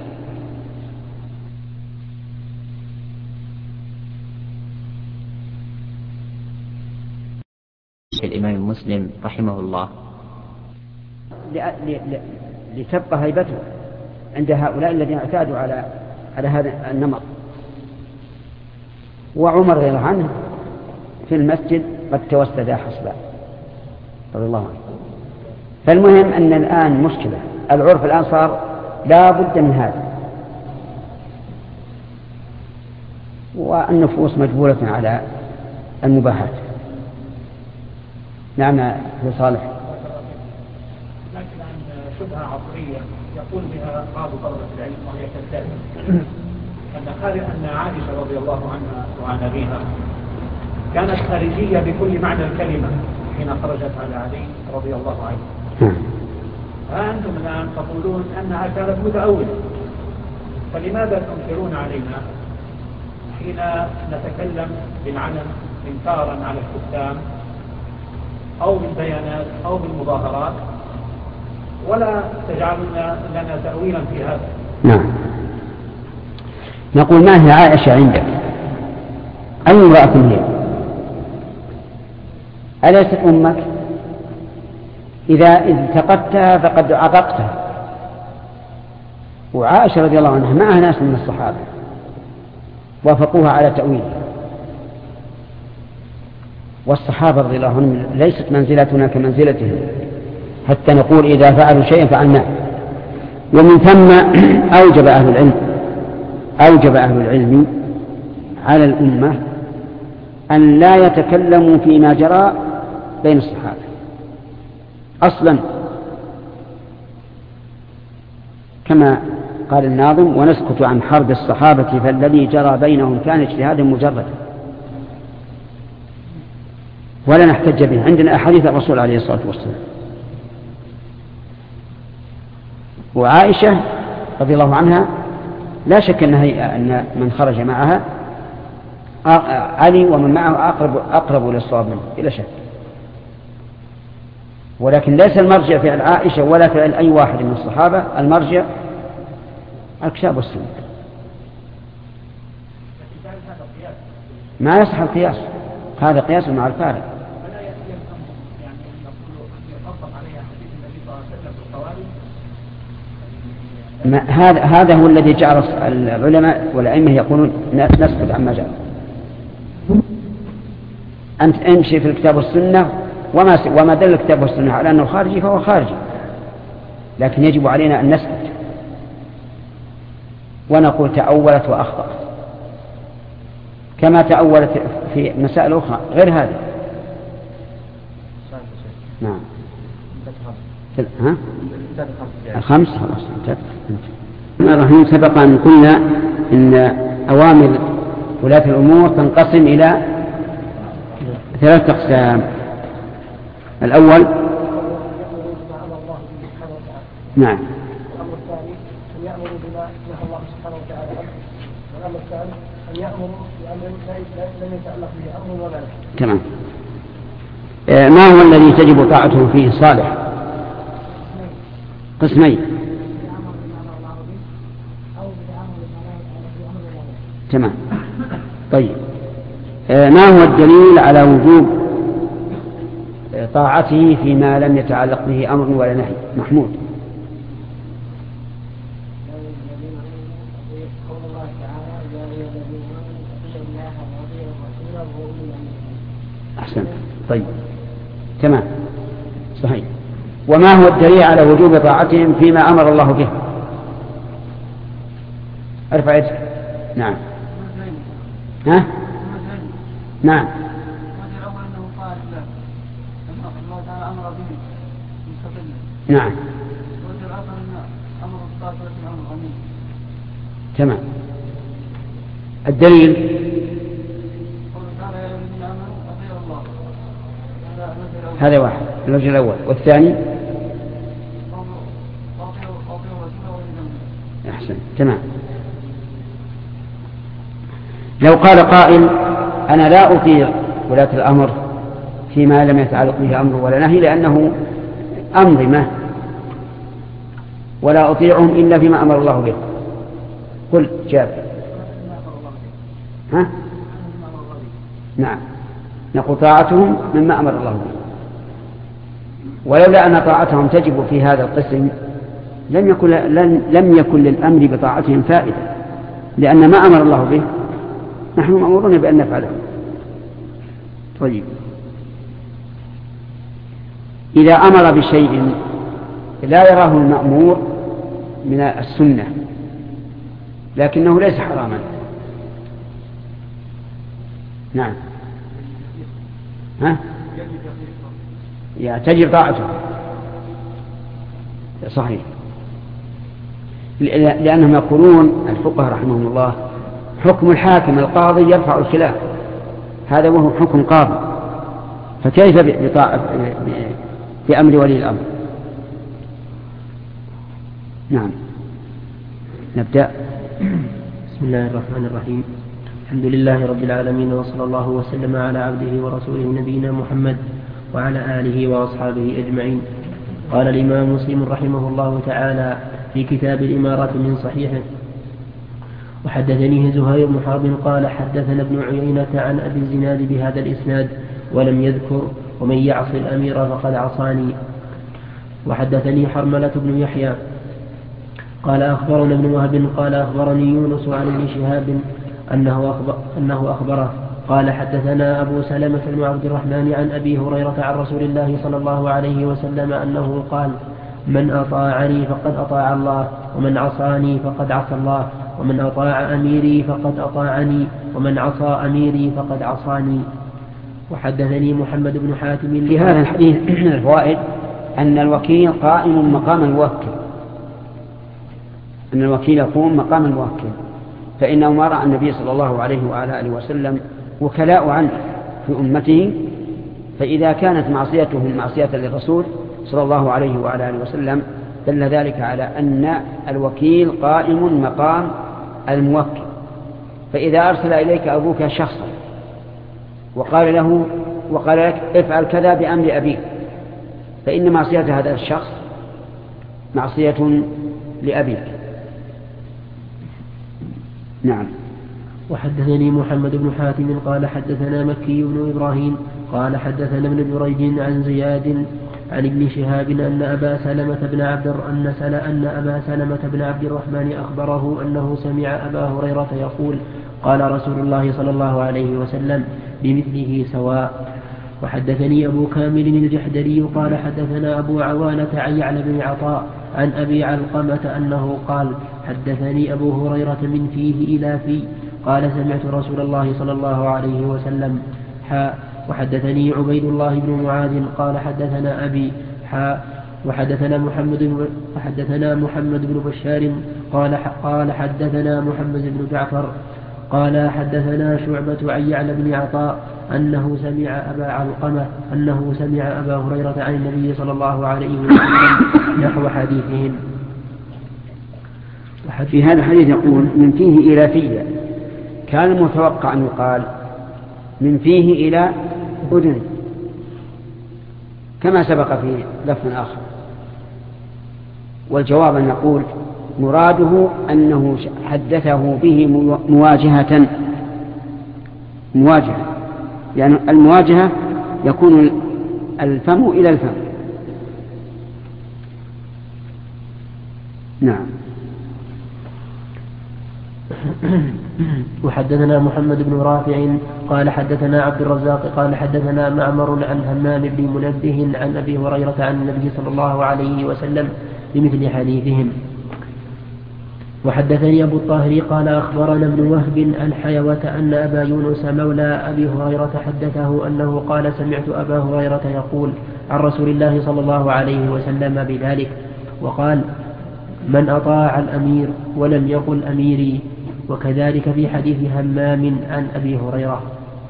الإمام مسلم رحمه الله لتبقى هيبته عند هؤلاء الذين اعتادوا على هذا النمط. وعمر رضي الله عنه في المسجد قد توسدا حصبا رضي الله عنه. فالمهم أن الآن مشكلة، العرف الآن صار لا بد من هذا، والنفوس مجبولة على المباحات. نعم يا صالح. لكن عن شبهة عصرية يقول بها بعض طلبة العلم وهي كالتالي: أن عائشة رضي الله عنها وعن أبيها كانت خارجية بكل معنى الكلمة حين خرجت على علي رضي الله عنه. ها أنتم الآن تقولون أنها كانت متأولة، فلماذا تنكرون علينا حين نتكلم بالعلم إنكارا على الحكام أو بالبيانات أو بالمظاهرات، ولا تجعلون لنا تأويلا في هذا؟ نعم، نقول ما هي عائشة عندك؟ أي امرأة هي؟ أليست أمك؟ إذا التقطتها فقد عققتها. وعائشة رضي الله عنها معها ناس من الصحابة وافقوها على تأويلها، والصحابة رضي الله عنهم ليست منزلتنا كمنزلتهم حتى نقول إذا فعلوا شيئا فعلناه. ومن ثم أوجب أهل العلم على الأمة أن لا يتكلموا فيما جرى بين الصحابة أصلا، كما قال الناظم: ونسكت عن حرب الصحابة فالذي جرى بينهم كان اجتهادا مجردا، ولا نحتج به. عندنا أحاديث الرسول عليه الصلاة والسلام. وعائشة رضي الله عنها لا شك أن من خرج معها علي ومن معه أقرب للصواب منه بلا شك، ولكن ليس المرجع فعل عائشة ولا فعل أي واحد من الصحابة، المرجع الكتاب والسنة. ما يصح القياس، هذا قياس مع الفارق. هذا هو الذي جعل العلماء والأئمة يقولون نسكت عما جاء. أنت امشي في الكتاب والسنة، وما دل الكتاب والسنة على أنه خارجي فهو خارجي، لكن يجب علينا أن نسكت ونقول تأولت وأخطأت، كما تأولت في مسائل أخرى غير هذا. نعم. ها؟ الخمس خلاص. الرحيم سبق أن قلنا إن أوامر ولاة الأمور تنقسم إلى 3 أقسام. الأول نعم، الأمر الثاني أن يأمروا بما نهى الله سبحانه وتعالى عنه، والأمر الثالث أن يأمروا بأمر لم يتعلق به أمر ولا نهي. تمام. ما هو الذي تجب طاعته فيه صالح؟ قسمين. تمام. طيب، ما هو الدليل على وجوب طاعته فيما لم يتعلق به أمر ولا نهي؟ محمود. أحسن. طيب، تمام، صحيح. وما هو الدليل على وجوب طاعتهم فيما أمر الله به؟ ارفع يدك. نعم. ها؟ نعم. نعم. تمام. الدليل هذا واحد، الوجه الأول. والثاني أحسن. تمام. لو قال قائل أنا لا أطيع ولاة الأمر فيما لم يتعلق به أمر ولا نهي لأنه أنظمة، ولا أطيعهم إلا فيما أمر الله به، قل جاب. ها؟ نعم، نقول طاعتهم مما أمر الله به، ولولا أن طاعتهم تجب في هذا القسم لم يكن للأمر بطاعتهم فائدة، لأن ما أمر الله به نحن مأمورون بأن نفعله. طيب، إذا أمر بشيء لا يراه المأمور من السنة لكنه ليس حراما، نعم، ها؟ تجب طاعته، صحيح، لأنهم يقولون الفقهاء رحمهم الله حكم الحاكم القاضي يرفع الخلاف، هذا وهو حكم قاضي، فكيف بأمر ولي الأمر؟ نعم، نبدأ. بسم الله الرحمن الرحيم. الحمد لله رب العالمين، وصلى الله وسلم على عبده ورسوله نبينا محمد وعلى آله وأصحابه أجمعين. قال الإمام مسلم رحمه الله تعالى في كتاب الإمارة من صحيحه: وحدثنيه زهير بن حرب قال حدثنا ابن عيينة عن أبي الزناد بهذا الإسناد ولم يذكر ومن يعص الأمير فقد عصاني. وحدثني حرملة بن يحيى قال أخبرنا ابن وهب قال أخبرني يونس عن ابن شهاب أنه أخبره قال حدثنا أبو سلمة بن عبد الرحمن عن أبي هريرة عن رسول الله صلى الله عليه وسلم أنه قال: من أطاعني فقد أطاع الله، ومن عصاني فقد عصى الله، ومن أطاع أميري فقد أطاعني، ومن عصى أميري فقد عصاني. وحدثني محمد بن حاتم. في هذا الحديث من الفوائد أن الوكيل قائم مقام الموكل، أن الوكيل يقوم مقام الموكل، فإنه ما رأى النبي صلى الله عليه وعلى آله وسلم وكلاء عنه في أمته، فإذا كانت معصيتهم معصية للرسول صلى الله عليه وعلى آله وسلم دل ذلك على أن الوكيل قائم مقام الموكل. فإذا أرسل إليك أبوك شخصا وقال لك افعل كذا بأمر أبيك، فإن معصية هذا الشخص معصية لأبيك. نعم. وحدثني محمد بن حاتم قال حدثنا مكي بن إبراهيم قال حدثنا ابن جريج عن زياد عن ابن شهاب أن أبا سلمة بن عبد الرحمن أخبره أنه سمع أبا هريرة يقول: قال رسول الله صلى الله عليه وسلم: بمثله سواء. وحدثني أبو كامل الجحدري قال حدثنا أبو عوانة عن يعلى بن عطاء عن أبي علقمة أنه قال: حدثني أبو هريرة من فيه إلى في قال: سمعت رسول الله صلى الله عليه وسلم. وحدثني عبيد الله بن معاذ قال حدثنا أبي وحدثنا محمد بن بشار قال حدثنا محمد بن جعفر قال حدثنا شعبة عن يعلى بن عطاء أنه سمع أبا علقمة أنه سمع أبا هريرة عن النبي صلى الله عليه وسلم نحو حديثهم. في هذا الحديث يقول: من فيه إلى فيه، كان متوقع أن يقال من فيه إلى أذن كما سبق في لفظ آخر، والجواب أن نقول مراده أنه حدثه به مواجهة، يعني المواجهة يكون الفم إلى الفم. نعم. وحدثنا محمد بن رافع قال حدثنا عبد الرزاق قال حدثنا معمر عن همام بن منبه عن أبي هريرة عن النبي صلى الله عليه وسلم بمثل حديثهم. وحدثني أبو الطاهر قال أخبرنا ابن وهب عن حيوة أن أبا يونس مولى أبي هريرة حدثه أنه قال سمعت أبا هريرة يقول عن رسول الله صلى الله عليه وسلم بذلك، وقال من أطاع الأمير ولم يقل أميري. وكذلك في حديث همام عن أبي هريرة.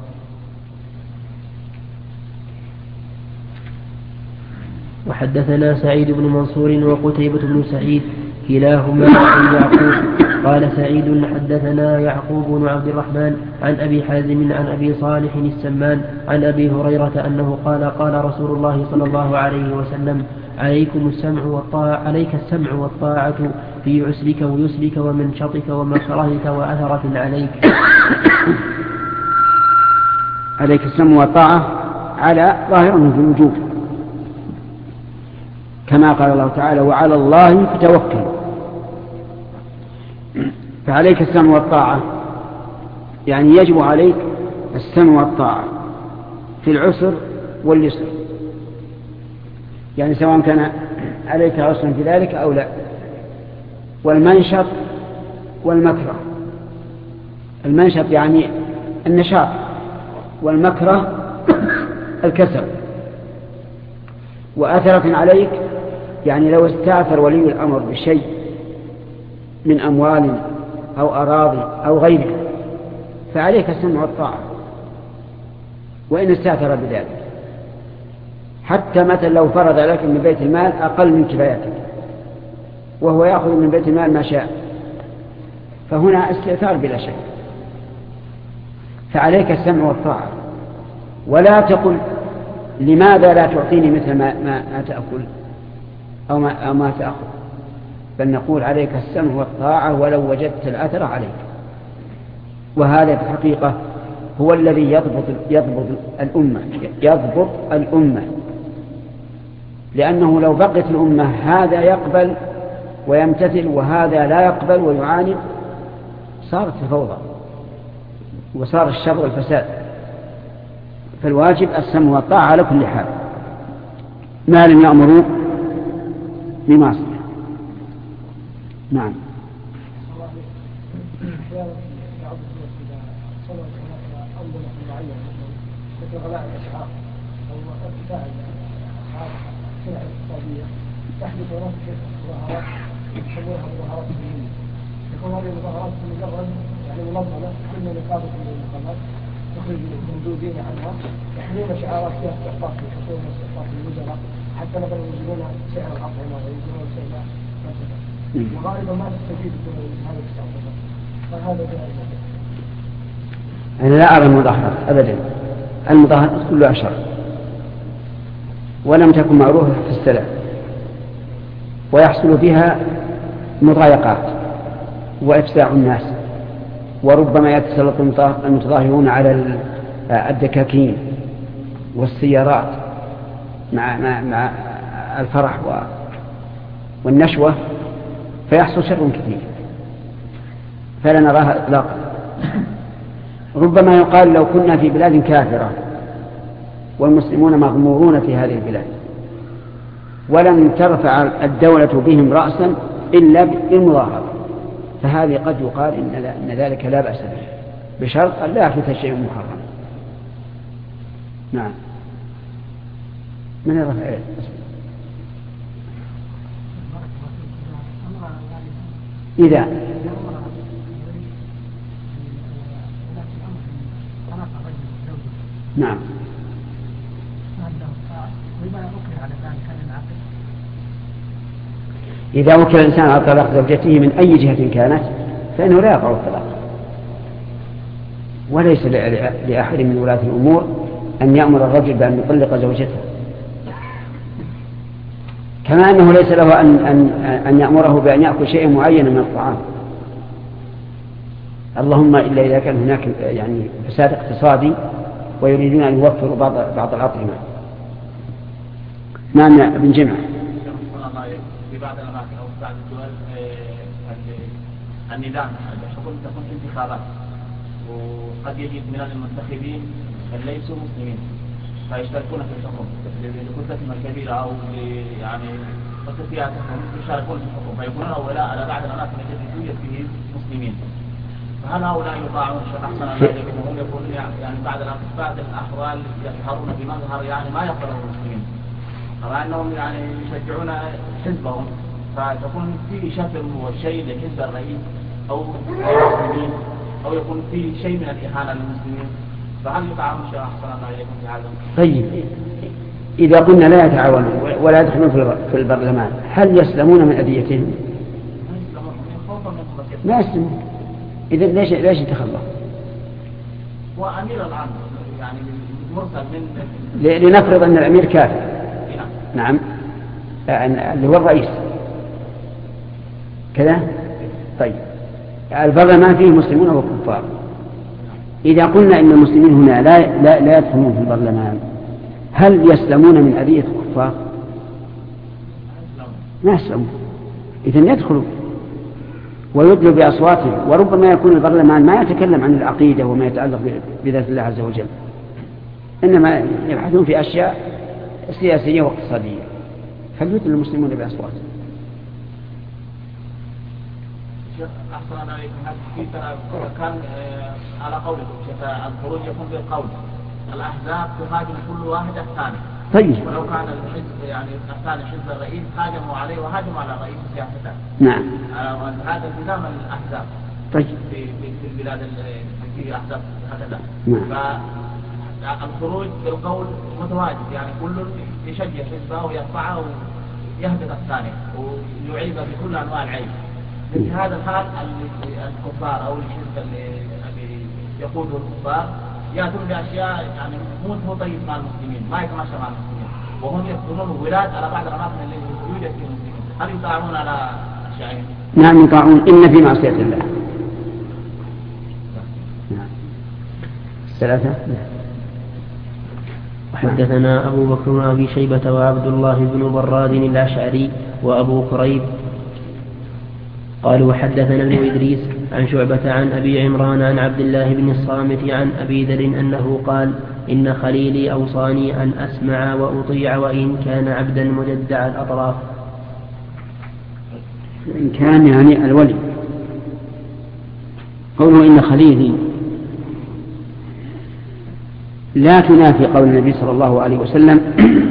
وحدثنا سعيد بن منصور وقتيبة بن سعيد كلاهما عن يعقوب قال سعيد حدثنا يعقوب بن عبد الرحمن عن أبي حازم عن أبي صالح السمان عن أبي هريرة أنه قال قال رسول الله صلى الله عليه وسلم عليك السمع والطاعة في عسرك ويسرك ومنشطك ومكرهك وأثرة عليك. عليك السمع والطاعة على ظاهره في الوجوب، كما قال الله تعالى وعلى الله فتوكل. فعليك السمع والطاعة يعني يجب عليك السمع والطاعة في العسر واليسر، يعني سواء كان عليك عسر في ذلك أو لا. والمنشط والمكره، المنشط يعني النشاط، والمكره الكسل. وأثرة عليك يعني لو استأثر ولي الأمر بشيء من أموال أو أراضي أو غيرها فعليك السمع والطاعة وإن استأثر بذلك، حتى مثلا لو فرض لك من بيت المال أقل من كفايتك وهو يأخذ من بيت المال ما شاء، فهنا استئثار بلا شك، فعليك السمع والطاعة. ولا تقل لماذا لا تعطيني مثل ما تأكل أو ما تأخذ، بل نقول عليك السمع والطاعة ولو وجدت الأثر عليك. وهذا في الحقيقة هو الذي يضبط الأمة، لأنه لو بقت الأمة هذا يقبل ويمتثل وهذا لا يقبل ويعاند صارت الفوضى وصار الشر والفساد. فالواجب السمع والطاعة على كل حال ما لم يأمروا بمعصية. نعم. غلاء الأسعار أو ارتفاع الأسعار سلع اقتصادية تحدث هناك مظاهرات يسمونها مظاهرات دينية، يكون هذه المظاهرات مجرد يعني منظمة كل نقابة من النقابات تخرج المندوبين عنها يحملون شعارات فيها استحقاق الحكومة واستحقاق الوزراء، حتى مثلا ينزلون سعر الأطعمة وينزلون سعر مثلا، وغالبا ما تستفيد من هذه الاستعمالات. فهذا جائز. أنا لا أرى المظاهرات أبدا، المظاهرات كلها شر ولم تكن معروفة في السلف، ويحصل بها مضايقات وإفساع الناس، وربما يتسلط المتظاهرون على الدكاكين والسيارات مع الفرح والنشوة، فيحصل شر كثير فلا نراها إطلاقا. ربما يقال لو كنا في بلاد كافرة والمسلمون مغمورون في هذه البلاد ولم ترفع الدولة بهم رأسا إلا بالمظاهرة، فهذه قد يقال إن ذلك لا بأس به بشرط أن لا يحدث شيء محرم. نعم. من يرفع إذا نعم. إذا وكل الإنسان على طلاق زوجته من أي جهة كانت فإنه لا يقع الطلاق، وليس لأحد من ولاة الأمور أن يأمر الرجل بأن يطلق زوجته كما أنه ليس له أن يأمره بأن يأكل شيئا معينا من الطعام، اللهم إلا إذا كان هناك يعني فساد اقتصادي ويريدون أن يوفروا بعض الأطعمة. نعم ابن جمع. في بعض الأماكن أو في بعض الدول النظام الحكم تكون انتخابات، وقد يجد من المنتخبين من ليسوا مسلمين فيشتركون في الحكم لكتلتهم الكبيرة أو يعني خصوصياتهم يشاركون في الحكم، فيكونون هؤلاء على بعض الأماكن التي توجد فيه مسلمين. فهل هؤلاء يطاعون شيخ أحسن الله إليكم وهم يقولون يعني بعض الأحوال يظهرون بمظهر يعني ما يقبله المسلمين، طبعا أنهم يعني يشجعون حزبهم، فتكون فيه شتم وشيء لحزب الرئيس أو المسلمين، أو يكون فيه شيء من الإهانة للمسلمين، فهل يطاعون شيخ أحسن الله إليكم في هذا؟ طيب إذا قلنا لا يتعاونون ولا يدخلون في البرلمان، هل يسلمون من أذيتهم؟ ما يسلمون. إذا ليش يتخلى؟ وأمير العام يعني مرسل من لنفرض أن الأمير كافر. نعم اللي هو الرئيس كذا. طيب البرلمان فيه مسلمون وكفار، إذا قلنا إن المسلمين هنا لا يدخلون في البرلمان، هل يسلمون من أذية الكفار؟ ما يسلمون. إذن يدخلوا ويدلوا بأصواتهم، وربما يكون البرلمان ما يتكلم عن العقيدة وما يتعلق بذات الله عز وجل، إنما يبحثون في أشياء سياسية واقتصادية، فليدلوا المسلمون بأصواتهم. أحسن الله عليكم. كان على قولكم الخروج يكون بالقول، الأحزاب تهاجم كل واحد الثاني. طيب ولو كان الحزب يعني الثاني حزب الرئيس هاجموا عليه وهاجموا على رئيس سياسته. نعم. هذا نظام الأحزاب. طيب. في البلاد التي فيها أحزاب هكذا. نعم. فالخروج بالقول متواجد، يعني كل يشجع حزبه ويرفعه ويهبط الثاني ويعيب بكل أنواع العيب. في هذا الحال الكفار أو الحزب اللي يقوده الكفار يأتون بأشياء يعني مو طيب مع المسلمين، ما يتماشى مع المسلمين، وهم يقولون الولاد على بعض الأماكن اللي يوجد فيها المسلمين، هل يطاعون على أشياء؟ نعم يطاعون إن في معصية الله. نعم. الثلاثة. حدثنا أبو بكر بن أبي شيبة وعبد الله بن براد الأشعري وأبو كريب قالوا حدثنا ابن إدريس عن شعبة عن أبي عمران عن عبد الله بن الصامت عن أبي ذر أنه قال إن خليلي أوصاني أن أسمع وأطيع وإن كان عبدا مجدع الأطراف. إن كان يعني الولي. قوله إن خليلي لا تنافي قول النبي صلى الله عليه وسلم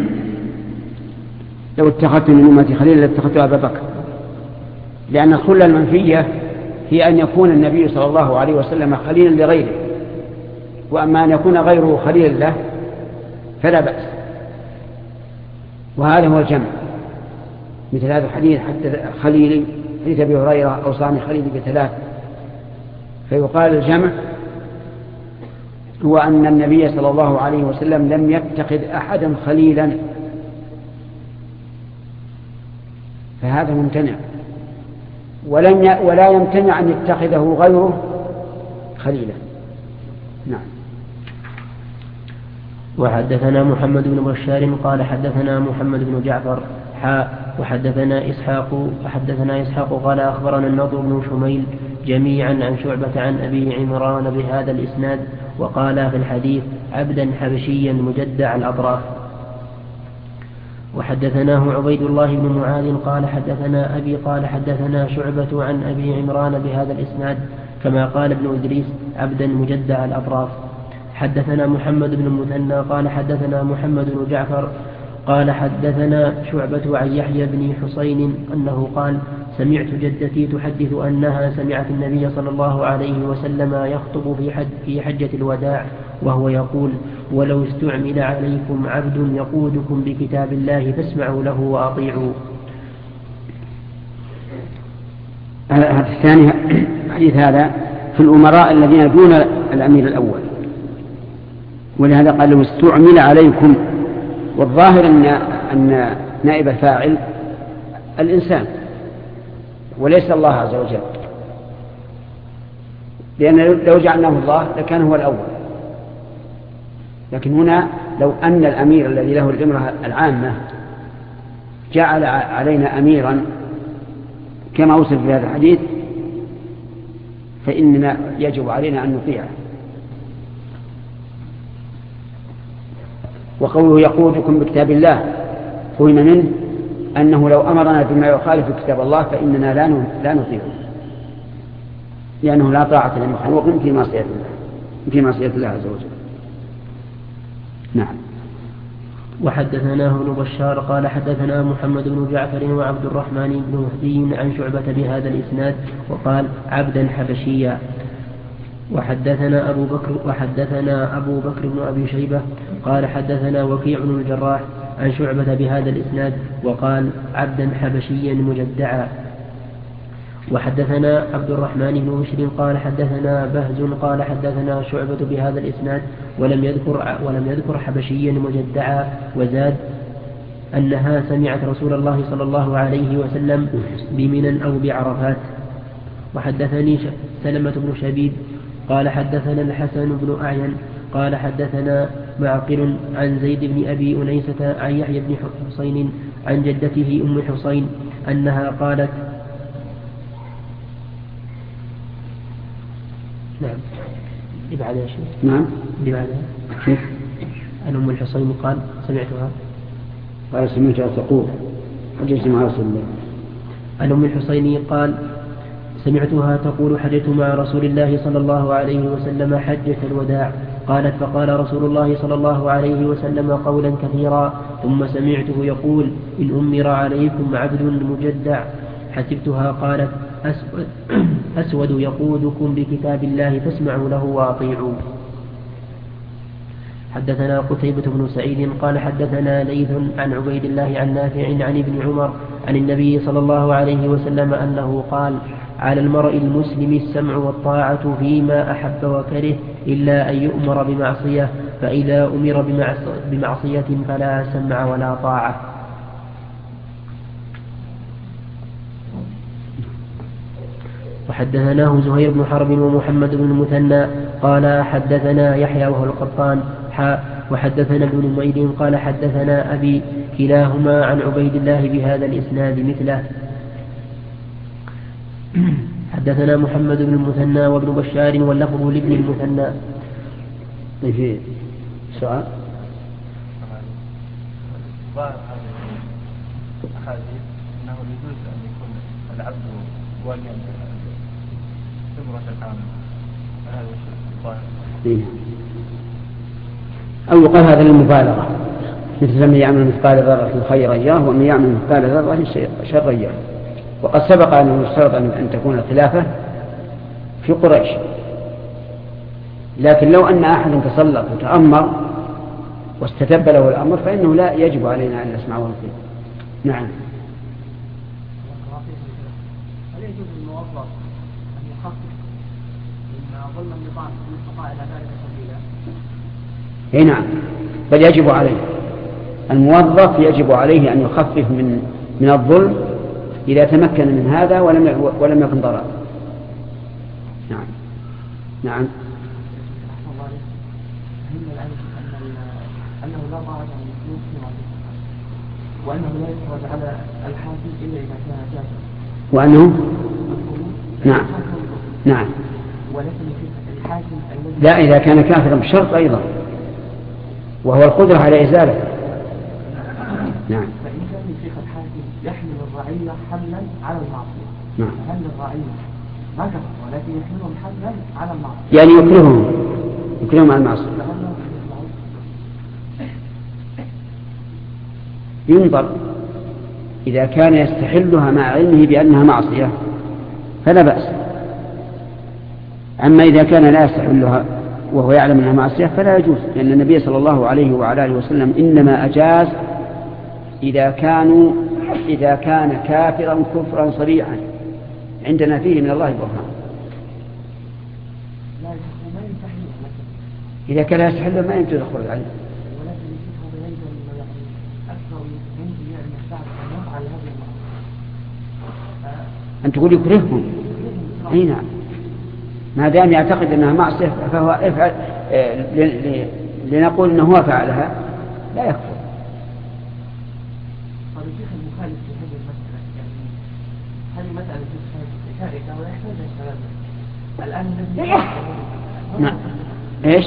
لو اتخذت من أمتي خليلا لاتخذت أبا بكر، لأن الخلة المنفية هي أن يكون النبي صلى الله عليه وسلم خليلا لغيره، وأما أن يكون غيره خليلا له فلا بأس، وهذا هو الجمع. مثل هذا الحديث حتى خليلي حديث أبي هريرة أوصاني خليلي بثلاث، فيقال الجمع هو أن النبي صلى الله عليه وسلم لم يتخذ أحدا خليلا، فهذا ممتنع، ولا يمتنع أن يتخذه غيره خليلا. نعم. وحدثنا محمد بن بشار قال حدثنا محمد بن جعفر وحدثنا إسحاق قال أخبرنا النضر بن شميل جميعا عن شعبة عن أبي عمران بهذا الإسناد، وقال في الحديث عبدا حبشيا مجدع الأطراف. وحدثناه عبيد الله بن معاذ قال حدثنا أبي قال حدثنا شعبة عن أبي عمران بهذا الإسناد كما قال ابن إدريس عبدا مجدع الأطراف. حدثنا محمد بن المثنى قال حدثنا محمد بن جعفر قال حدثنا شعبة عن يحيى بن حسين أنه قال سمعت جدتي تحدث أنها سمعت النبي صلى الله عليه وسلم يخطب في حجة الوداع وهو يقول ولو استعمل عليكم عبد يقودكم بكتاب الله فاسمعوا له وأطيعوا. الثاني حديث هذا في الأمراء الذين دون الأمير الأول، ولهذا قال لو استعمل عليكم، والظاهر أن نائب الفاعل الإنسان وليس الله عز وجل، لأن لو جعلناه الله لكان هو الأول. لكن هنا لو أن الأمير الذي له الإمرة العامة جعل علينا أميرا كما وصف في هذا الحديث فإننا يجب علينا أن نطيعه. وقوله يقودكم بكتاب الله فهم منه أنه لو أمرنا بما يخالف كتاب الله فإننا لا نطيعه، لأنه لا طاعة لمخلوق في معصية الله عز وجل. نعم. وحدثناه ابن بشار قال حدثنا محمد بن جعفر وعبد الرحمن بن مهدي عن شعبة بهذا الإسناد وقال عبدا حبشيا. وحدثنا أبو بكر بن أبي شيبة قال حدثنا وكيع بن الجراح عن شعبة بهذا الإسناد وقال عبدا حبشيا مجدعا. وحدثنا عبد الرحمن بن بشر قال حدثنا بهز قال حدثنا شعبة بهذا الإسناد ولم يذكر حبشيا مجدعا، وزاد أنها سمعت رسول الله صلى الله عليه وسلم بمنى أو بعرفات. وحدثني سلمة بن شبيب قال حدثنا الحسن بن أعين قال حدثنا معقل عن زيد بن أبي أنيسة عن يحيى بن حسين عن جدته أم حسين أنها قالت نعم لبعدها شيء نعم لبعدها كيف أن أم الحسين قال سمعتها تقول حججت مع رسول الله. أن أم الحسين قال سمعتها تقول حججت مع رسول الله صلى الله عليه وسلم حجة الوداع. قالت فقال رسول الله صلى الله عليه وسلم قولا كثيرا ثم سمعته يقول إن أمر عليكم عبد مجدع. حسبتها قالت أسود يقودكم بكتاب الله فاسمعوا له وأطيعوا. حدثنا قتيبة بن سعيد قال حدثنا ليث عن عبيد الله عن نافع عن ابن عمر عن النبي صلى الله عليه وسلم أنه قال على المرء المسلم السمع والطاعة فيما أحب وكره إلا أن يؤمر بمعصية، فإذا أمر بمعصية فلا سمع ولا طاعة. وحدثناه زهير بن حرب ومحمد بن المثنى قال حدثنا يحيى وهو القطان وحدثنا ابن نمير قال حدثنا أبي كلاهما عن عبيد الله بهذا الإسناد مثله. حدثنا محمد بن المثنى وابن بشار واللفظ لابن المثنى. في سؤال بعض الأحاديث أنه يجوز أن يكون العبد واليا ثمرة العامة، هذا الشيء أو يقال هذا للمبالغة، مثل من يعمل مثقال ذرة خيرا يره ومن يعمل مثقال ذرة شرا يره. وقد سبق أنه يشترط أن تكون الخلافة في قريش، لكن لو أن أحد تسلط وتأمر واستتب له الأمر فإنه لا يجب علينا أن نسمع ونطيع. نعم. هل يجوز للموظف أن يخفف من ظلم النظام في استطاع إلى ذلك سبيلا؟ نعم، بل يجب عليه الموظف يجب عليه أن يخفف من الظلم إذا تمكن من هذا ولم يكن ضرر. نعم. نعم. أنه لا ضرر من الفلوس وأنه لا يخرج على الحاكم إلا إذا كان جاهلا. وأنه نعم نعم ولكن الحاكم لا إذا كان كافرا بشرط أيضا وهو القدرة على إزالته. نعم. فإن كان شيخ الحاكم يحمل الرعية حملا على المعصية، نعم. فهل الرعية ما كفر ولكن يحملهم حملا على المعصية، يعني يكرههم على المعصية. ينظر إذا كان يستحلها مع علمه بأنها معصية فلا بأس، أما إذا كان لا يستحلها وهو يعلم أنها معصية فلا يجوز، لأن النبي صلى الله عليه وعلى آله وسلم إنما أجاز إذا كان كافرا كفرا صريحا عندنا فيه من الله برهان. إذا كان يستحل ما يمكن الخروج عليه. أن تقول يكرههم. أي نعم، ما دام يعتقد أنها معصية فهو افعل، لنقول أنه هو فعلها لا يكفر. طيب الشيخ المخالف في هذه المسألة، يعني هذه مسألة شائكة ولا يحتاج الكلام الآن الذي نعم. إيش؟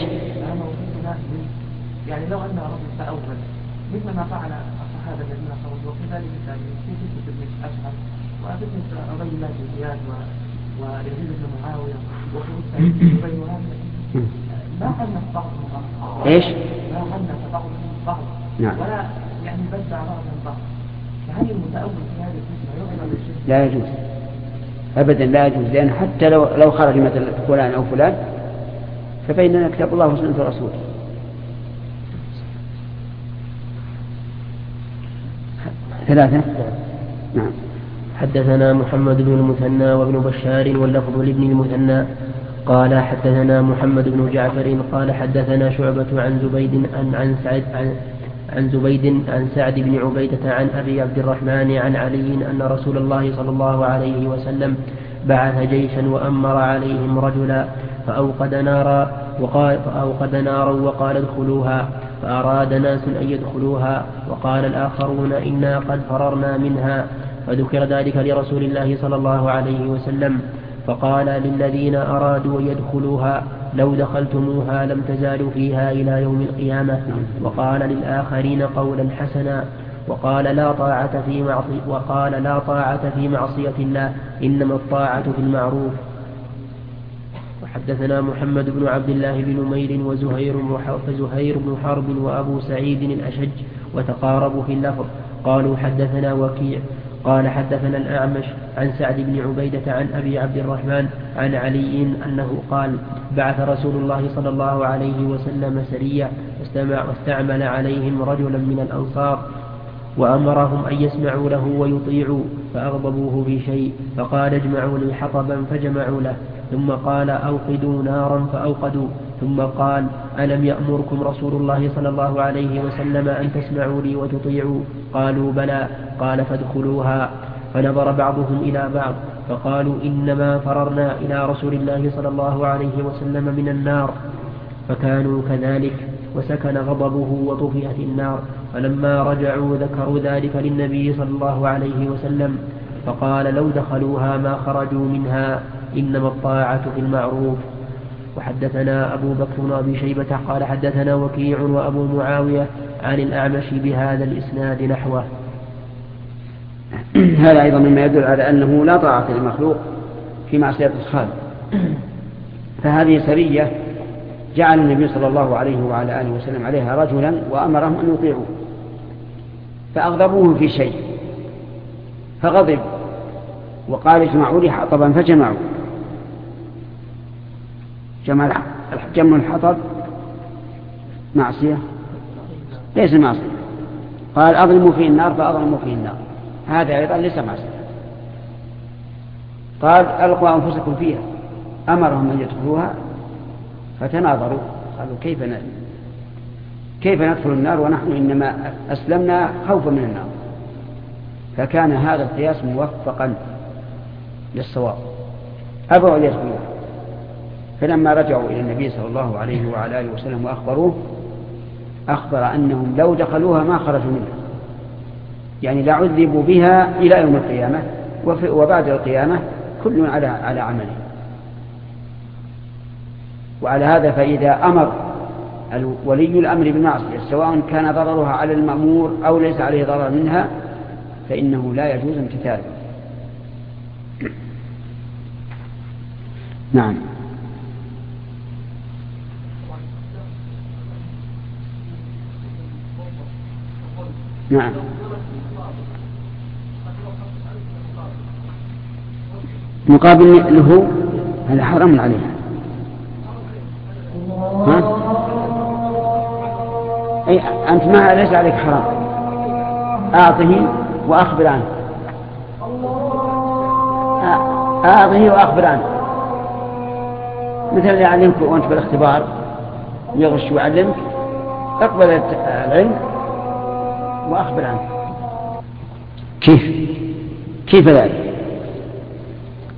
يعني لو أن رجل تأول مثل ما فعل الصحابة الذين خرجوا وكذلك في قصة ابن أشعث وقصة أبي الله بن زياد ويزيد بن معاوية وخروج سعيد بن جبير وهذا ما حنث بعضهم بعض. إيش؟ ما حنث بعضهم بعض. نعم. ولا يعني بدع بعضهم بعض. فهل المتأول في هذه القسمة يعمل بالشيء؟ لا يجوز أبدا، لا يجوز، لأن حتى لو خرج مثل فلان أو فلان فبيننا كتاب الله وسنة رسوله. ثلاثة. نعم. حدثنا محمد بن المثنى وابن بشار واللفظ لابن المثنى قال حدثنا محمد بن جعفر قال حدثنا شعبة عن زبيد عن سعد بن عبيدة عن أبي عبد الرحمن عن علي أن رسول الله صلى الله عليه وسلم بعث جيشا وأمر عليهم رجلا فأوقد نارا وقال ادخلوها، فأراد ناس أن يدخلوها وقال الآخرون إنا قد فررنا منها، فذكر ذلك لرسول الله صلى الله عليه وسلم فقال للذين أرادوا أن يدخلوها لو دخلتموها لم تزالوا فيها إلى يوم القيامة، وقال للآخرين قولا حسنا وقال لا طاعة في معصية الله إنما الطاعة في المعروف. وحدثنا محمد بن عبد الله بن نمير وزهير بن حرب وأبو سعيد الأشج وتقاربوا في اللفظ قالوا حدثنا وكيع قال حدثنا الأعمش عن سعد بن عبيدة عن أبي عبد الرحمن عن علي أنه قال بعث رسول الله صلى الله عليه وسلم سرية واستعمل عليهم رجلا من الأنصار وأمرهم أن يسمعوا له ويطيعوا فأغضبوه في شيء فقال اجمعوا لي حطبا فجمعوا له، ثم قال أوقدوا نارا فأوقدوا، ثم قال ألم يأمركم رسول الله صلى الله عليه وسلم أن تسمعوا لي وتطيعوا؟ قالوا بلى، قال فادخلوها. فنظر بعضهم إلى بعض فقالوا إنما فررنا إلى رسول الله صلى الله عليه وسلم من النار، فكانوا كذلك وسكن غضبه وطفئت النار. فلما رجعوا ذكروا ذلك للنبي صلى الله عليه وسلم فقال لو دخلوها ما خرجوا منها إنما الطاعة في المعروف. وحدثنا أبو بكر بن أبي شيبة قال حدثنا وكيع وأبو معاوية عن الأعمش بهذا الإسناد نحوه. هذا أيضا مما يدل على أنه لا طاعة للمخلوق في معصية الخالق. فهذه سرية جعل النبي صلى الله عليه وعلى آله وسلم عليها رجلا وأمرهم أن يطيعوا، فأغضبوه في شيء فغضب وقال اجمعوا لي حطبا فجمعوا. جمع الحطب معصية؟ ليس معصية. قال أظلموا فيه النار فأظلموا فيه النار، هذا أيضا ليس معصية. قال ألقوا أنفسكم فيها، أمرهم أن يدخلوها فتناظروا قالوا كيف ندخل النار ونحن إنما أسلمنا خوفا من النار. فكان هذا القياس موفقا للصواب، أبوا أن يدخلوها. فلما رجعوا إلى النبي صلى الله عليه وعلى آله وسلم وأخبروه أخبر أنهم لو دخلوها ما خرجوا منها، يعني لعذبوا بها إلى يوم القيامة وبعد القيامة كل على عمله. وعلى هذا فإذا أمر ولي الأمر بالمعصية سواء كان ضررها على المأمور أو ليس عليه ضرر منها فإنه لا يجوز امتثاله. نعم. نعم. مقابل له هذا حرام عليه. ها؟ أي أنت ما ليس عليك حرام، أعطه وأخبر عنه، أعطه وأخبر عنه. مثل يعلمك وأنت بالاختبار يغش ويعلمك، اقبل العلم وأخبر عنه. كيف ذلك؟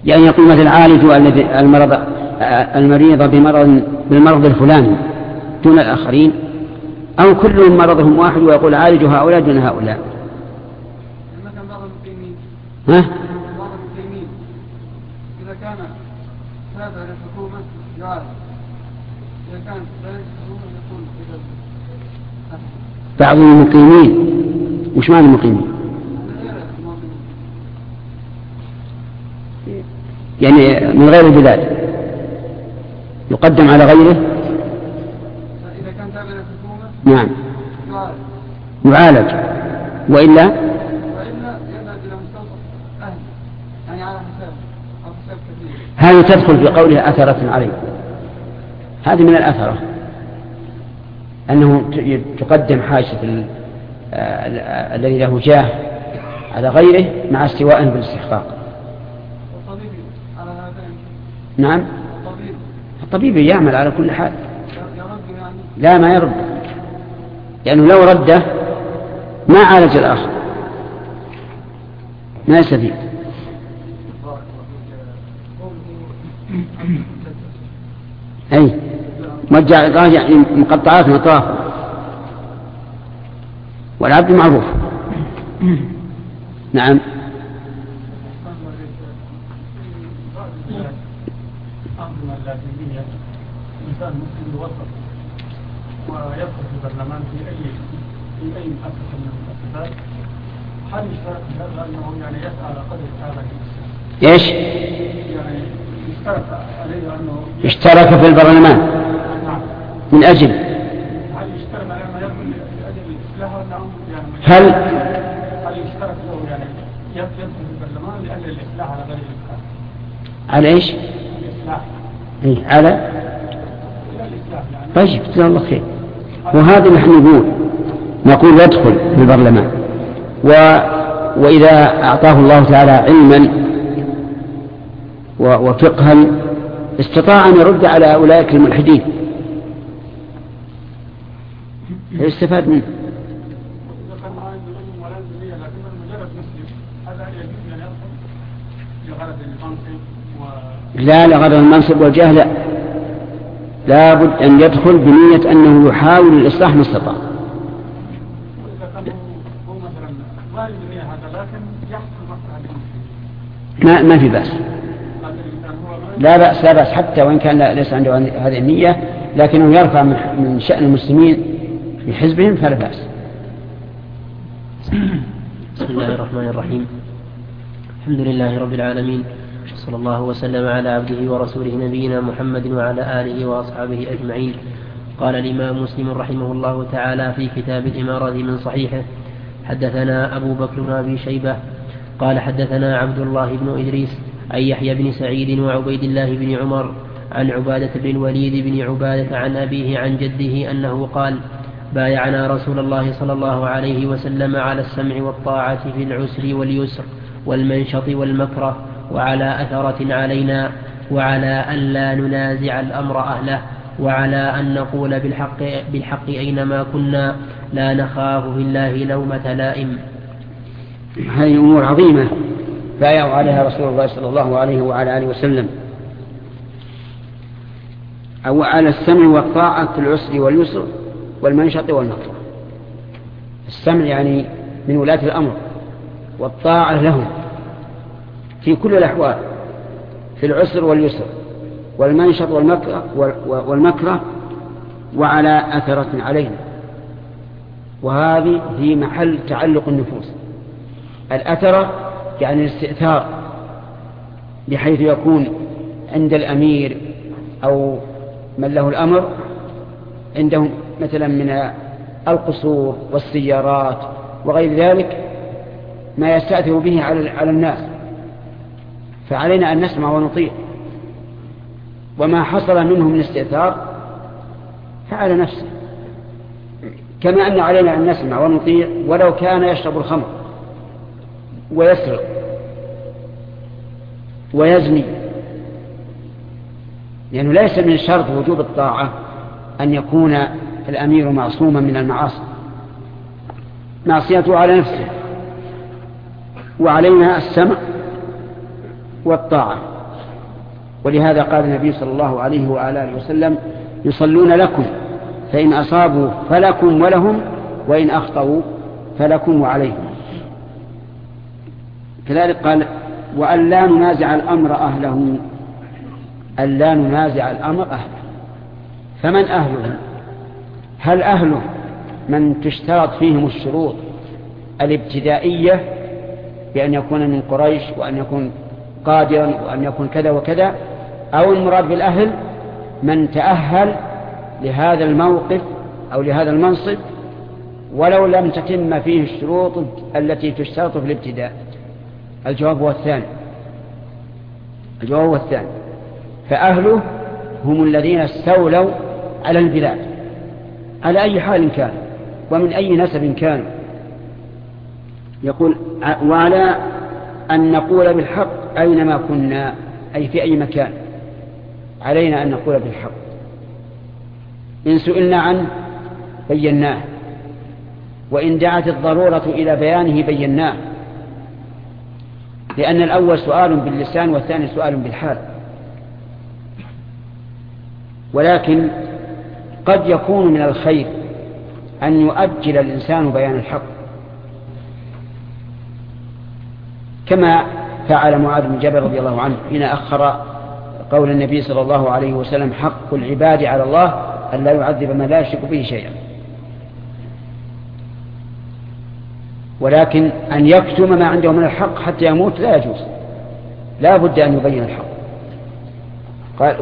يعني يقول مثل عالج المريض بالمرض الفلاني دون الآخرين، أو كلهم مرضهم واحد ويقول عالج هؤلاء دون هؤلاء. ها؟ إذا كان هذا للحكومة يعالج، إذا كان لا للحكومة يكون بعض المقيمين. وش معنى المقيمين؟ يعني من غير البلاد يقدم على غيره. إذا كان تابع للحكومة نعم يعالج، وإلا يذهب إلى مستوصف أهل، يعني على حساب كثير. هذه تدخل في قولها أثرة عليه. هذه من الأثرة أنه تقدم حاجة الذي له جاه على غيره مع استواء بالاستحقاق. والطبيب على هذين. نعم الطبيب يعمل على كل حال. يرد يعني؟ لا ما يرد، لأنه لو رده ما عالج الآخر، ما يستفيد. أي مرجع يعني مقطعات مطاف، والعبد معروف. نعم إنسان مسلم يوظف ويدخل في البرلمان في أي مؤسسة من المؤسسات، هل يشترط في هذا أنه يعني يسعى على قدر الآباء؟ إيش؟ يعني يشترط عليه أنه اشترك في البرلمان. نعم. من أجل هل يشترط عليه أنه يدخل لأجل الإصلاح والنعم؟ هل يشترط له يعني يدخل في البرلمان لأجل الإصلاح على غير الإصلاح؟ على إيش؟ الإصلاح. إيه على يعني. طيب جزاه الله خير. وهذا نحن نقول يدخل في البرلمان، وإذا أعطاه الله تعالى علما وفقها استطاع أن يرد على أولئك الملحدين، يستفاد منه. لا لغرض المنصب والجاه لا، لابد أن يدخل بنية أنه يحاول الإصلاح ما استطاع. ما في بأس، لا بأس حتى وإن كان ليس عنده هذه النية، لكنه يرفع من شأن المسلمين في حزبهم فلا بأس. بسم الله الرحمن الرحيم. الحمد لله رب العالمين، صلى الله وسلم على عبده ورسوله نبينا محمد وعلى آله وأصحابه أجمعين. قال الإمام مسلم رحمه الله تعالى في كتاب الإمارة من صحيحه: حدثنا أبو بكر بن أبي شيبة قال حدثنا عبد الله بن إدريس عن يحيى بن سعيد وعبيد الله بن عمر عن عبادة بن الوليد بن عبادة عن أبيه عن جده أنه قال: بايعنا رسول الله صلى الله عليه وسلم على السمع والطاعة في العسر واليسر والمنشط والمكره، وعلى أثرة علينا، وعلى أن لا ننازع الأمر أهله، وعلى أن نقول بالحق أينما كنا، لا نخاف في الله لومة لائم. هذه أمور عظيمة بايعوا عليها رسول الله صلى الله عليه وعلى آله وسلم، أو على السمع والطاعة في العسر واليسر والمنشط والمكره. السمع يعني من ولاة الأمر، والطاعة لهم في كل الأحوال، في العسر واليسر والمنشط والمكره، وعلى أثرة علينا. وهذه في محل تعلق النفوس. الأثرة يعني الاستئثار، بحيث يكون عند الأمير أو من له الأمر عندهم مثلا من القصور والسيارات وغير ذلك ما يستأثر به على الناس، فعلينا أن نسمع ونطيع. وما حصل منه من استئثار فعلى نفسه، كما أن علينا أن نسمع ونطيع ولو كان يشرب الخمر ويسرق ويزني، لأنه ليس من شرط وجوب الطاعة أن يكون الأمير معصوما من المعاصي، معصيته على نفسه. وعلينا السمع والطاعة ولهذا قال النبي صلى الله عليه وآله وسلم يصلون لكم فإن أصابوا فلكم ولهم وإن أخطأوا فلكم وعليهم. كذلك قال وأن لا ننازع الأمر أهله، أن لا ننازع الأمر أهله. فمن أهله؟ هل أهله من تشترط فيهم الشروط الابتدائية بأن يكون من قريش وأن يكون قادرا وأن يكون كذا وكذا، أو المراد بالأهل من تأهل لهذا الموقف أو لهذا المنصب ولو لم تتم فيه الشروط التي تشترط في الابتداء؟ الجواب هو الثاني. فأهله هم الذين استولوا على البلاد على أي حال كان ومن أي نسب كان. يقول وعلى أن نقول بالحق أينما كنا، أي في أي مكان علينا أن نقول بالحق. إن سئلنا عنه بيناه، وإن دعت الضرورة إلى بيانه بيناه، لأن الأول سؤال باللسان والثاني سؤال بالحال. ولكن قد يكون من الخير أن يؤجل الإنسان بيان الحق، كما فعل معاذ بن جبل رضي الله عنه حين أخر قول النبي صلى الله عليه وسلم حق العباد على الله أن لا يعذب من لا يشرك به شيئا. ولكن أن يكتم ما عنده من الحق حتى يموت لا يجوز، لا بد أن يبين الحق. قال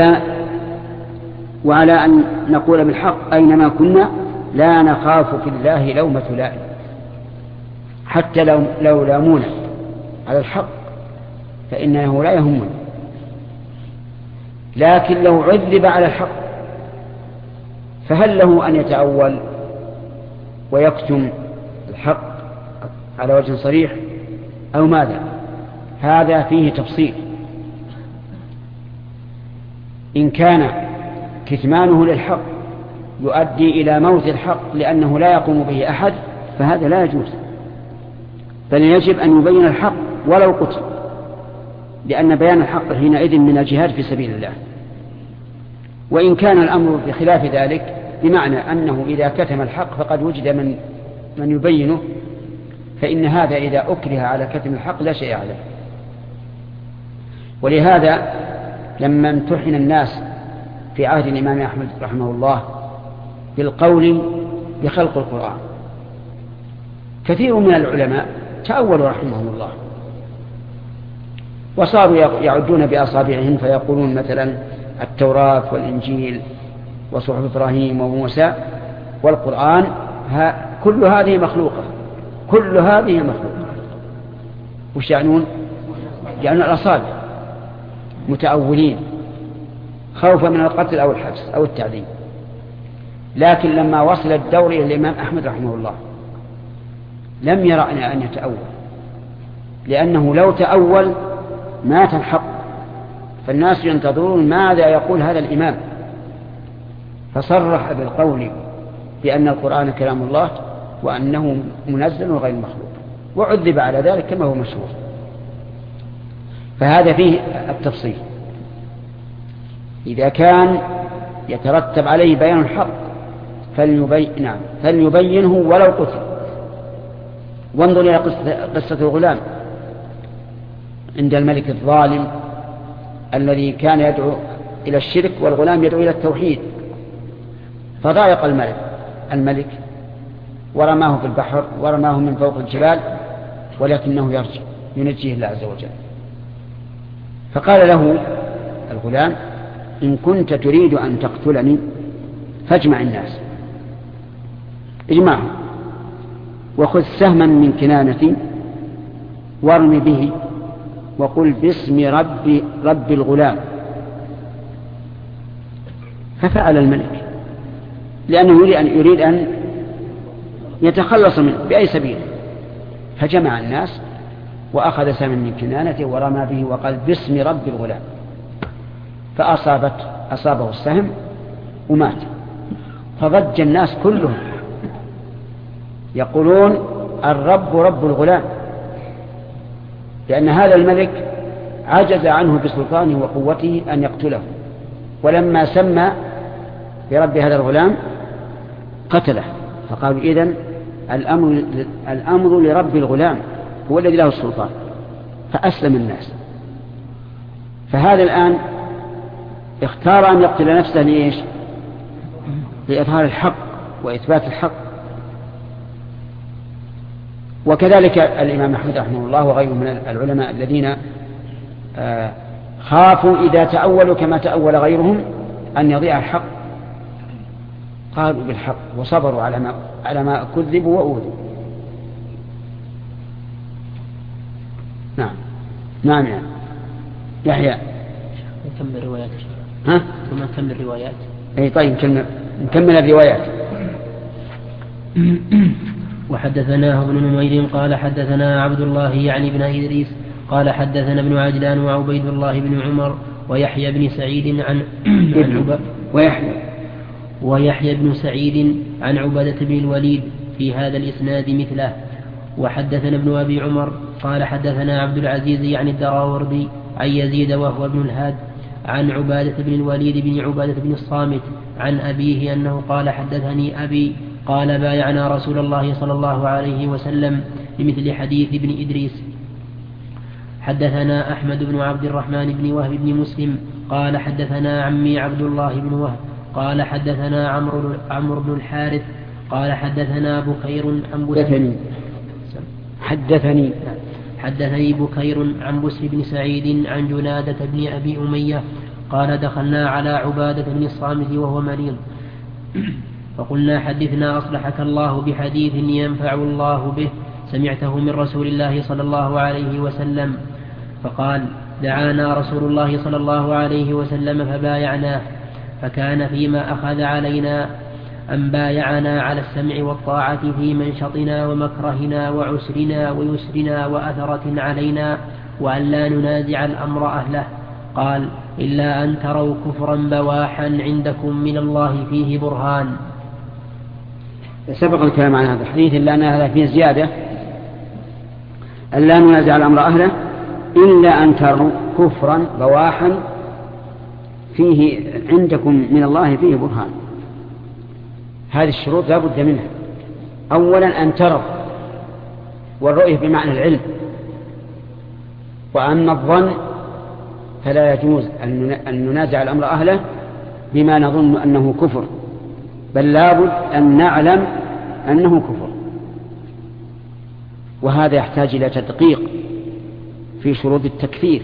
وعلى أن نقول بالحق أينما كنا لا نخاف في الله لومة لائم، حتى لو لامونا على الحق فإنه لا يهمنا. لكن لو عذب على الحق فهل له أن يتأول ويكتم الحق على وجه صريح أو ماذا؟ هذا فيه تفصيل. إن كان كتمانه للحق يؤدي إلى موت الحق لأنه لا يقوم به أحد فهذا لا يجوز، بل يجب أن يبين الحق ولو قتل، لأن بيان الحق حينئذ من الجهاد في سبيل الله. وإن كان الأمر بخلاف ذلك بمعنى أنه إذا كتم الحق فقد وجد من يبينه، فإن هذا إذا أكره على كتم الحق لا شيء عليه. ولهذا لما امتحن الناس في عهد الإمام أحمد رحمه الله بالقول بخلق القرآن، كثير من العلماء تأولوا رحمهم الله وصاروا يعدون بأصابعهم فيقولون مثلا التوراة والإنجيل وصحف إبراهيم وموسى والقرآن كل هذه مخلوقة، كل هذه مخلوقة. وش يعنون؟ يعني الأصابع، متأولين خوفا من القتل أو الحبس أو التعذيب. لكن لما وصل الدور إلى الإمام أحمد رحمه الله لم يرأنا أن يتأول، لأنه لو تأول مات الحق، فالناس ينتظرون ماذا يقول هذا الإمام، فصرح بالقول بأن القرآن كلام الله وأنه منزل وغير مخلوق، وعذب على ذلك كما هو مشهور. فهذا فيه التفصيل. إذا كان يترتب عليه بيان الحق فليبينه ولو قتل. وانظر إلى قصة الغلام عند الملك الظالم الذي كان يدعو إلى الشرك والغلام يدعو إلى التوحيد، فضايق الملك ورماه في البحر ورماه من فوق الجبال، ولكنه يرجع ينجيه الله عز وجل. فقال له الغلام إن كنت تريد أن تقتلني فاجمع الناس، اجمعهم وخذ سهما من كنانتي وارمي به وقل باسم رب الغلام. ففعل الملك لأنه يريد أن يتخلص منه بأي سبيل، فجمع الناس وأخذ سهما من كنانته ورمى به وقال باسم رب الغلام، فأصابه السهم ومات. فضج الناس كلهم يقولون الرب رب الغلام، لأن هذا الملك عجز عنه بسلطانه وقوته أن يقتله، ولما سمى برب هذا الغلام قتله، فقالوا إذن الأمر لرب الغلام هو الذي له السلطان، فأسلم الناس. فهذا الآن اختار أن يقتل نفسه لإيش؟ لإظهار الحق وإثبات الحق. وكذلك الإمام أحمد رحمه الله وغيره من العلماء الذين خافوا إذا تأولوا كما تأول غيرهم أن يضيع الحق، قالوا بالحق وصبروا على ما كذبوا وأوذوا. نعم نعم يعني يحيى نكمل روايات. ها؟ ثم نكمل روايات. أي طيب نكمل الروايات. وحدثناه ابن نمير قال حدثنا عبد الله يعني بن إدريس قال حدثنا ابن عجلان وعبيد الله بن عمر ويحيى بن سعيد ويحيى بن سعيد عن عبادة بن الوليد في هذا الإسناد مثله. وحدثنا ابن أبي عمر قال حدثنا عبد العزيز يعني الدراوردي عن يزيد وهو ابن الهاد عن عبادة بن الوليد بن عبادة بن الصامت عن أبيه أنه قال حدثني أبي قال بايعنا رسول الله صلى الله عليه وسلم بمثل حديث ابن إدريس. حدثنا أحمد بن عبد الرحمن بن وهب بن مسلم قال حدثنا عمي عبد الله بن وهب قال حدثنا عمرو بن الحارث قال حدثنا بكير عن حدثني بكير عن بسر بن سعيد عن جنادة بن أبي أمية قال دخلنا على عبادة بن الصامت وهو مريض فقلنا حدثنا أصلحك الله بحديث ينفع الله به سمعته من رسول الله صلى الله عليه وسلم. فقال دعانا رسول الله صلى الله عليه وسلم فبايعناه، فكان فيما أخذ علينا أن بايعنا على السمع والطاعة في منشطنا ومكرهنا وعسرنا ويسرنا وأثرة علينا وأن لا ننازع الأمر أهله. قال إلا أن تروا كفرا بواحا عندكم من الله فيه برهان. سبق الكلام عن هذا الحديث إلا أن هذا فيه زيادة أن لا ننازع الأمر أهله إلا أن تروا كفرا بواحا فيه عندكم من الله فيه برهان. هذه الشروط لا بد منها. أولا أن تروا، والرؤية بمعنى العلم. وأما الظن فلا يجوز أن ننازع الأمر أهله بما نظن أنه كفر، بل لابد أن نعلم أنه كفر، وهذا يحتاج إلى تدقيق في شروط التكفير.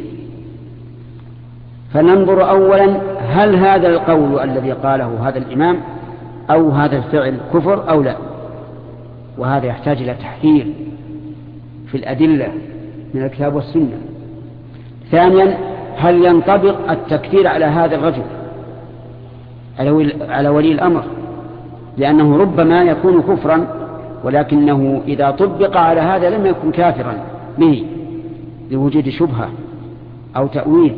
فننظر أولا هل هذا القول الذي قاله هذا الإمام أو هذا الفعل كفر أو لا، وهذا يحتاج إلى تحقيق في الأدلة من الكتاب والسنة. ثانيا هل ينطبق التكفير على هذا الرجل على ولي الأمر، لأنه ربما يكون كفرا ولكنه إذا طبق على هذا لم يكن كافرا به لوجود شبهة أو تأويل.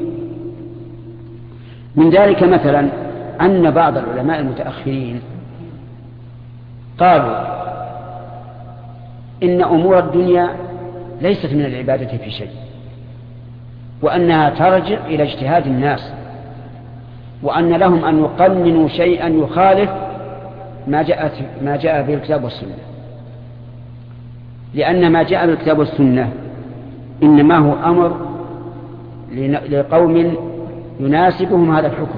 من ذلك مثلا أن بعض العلماء المتأخرين قالوا إن أمور الدنيا ليست من العبادة في شيء، وأنها ترجع إلى اجتهاد الناس، وأن لهم أن يقننوا شيئا يخالف ما جاء به الكتاب والسنة، لأن ما جاء بالكتاب والسنة إنما هو أمر لقوم يناسبهم هذا الحكم،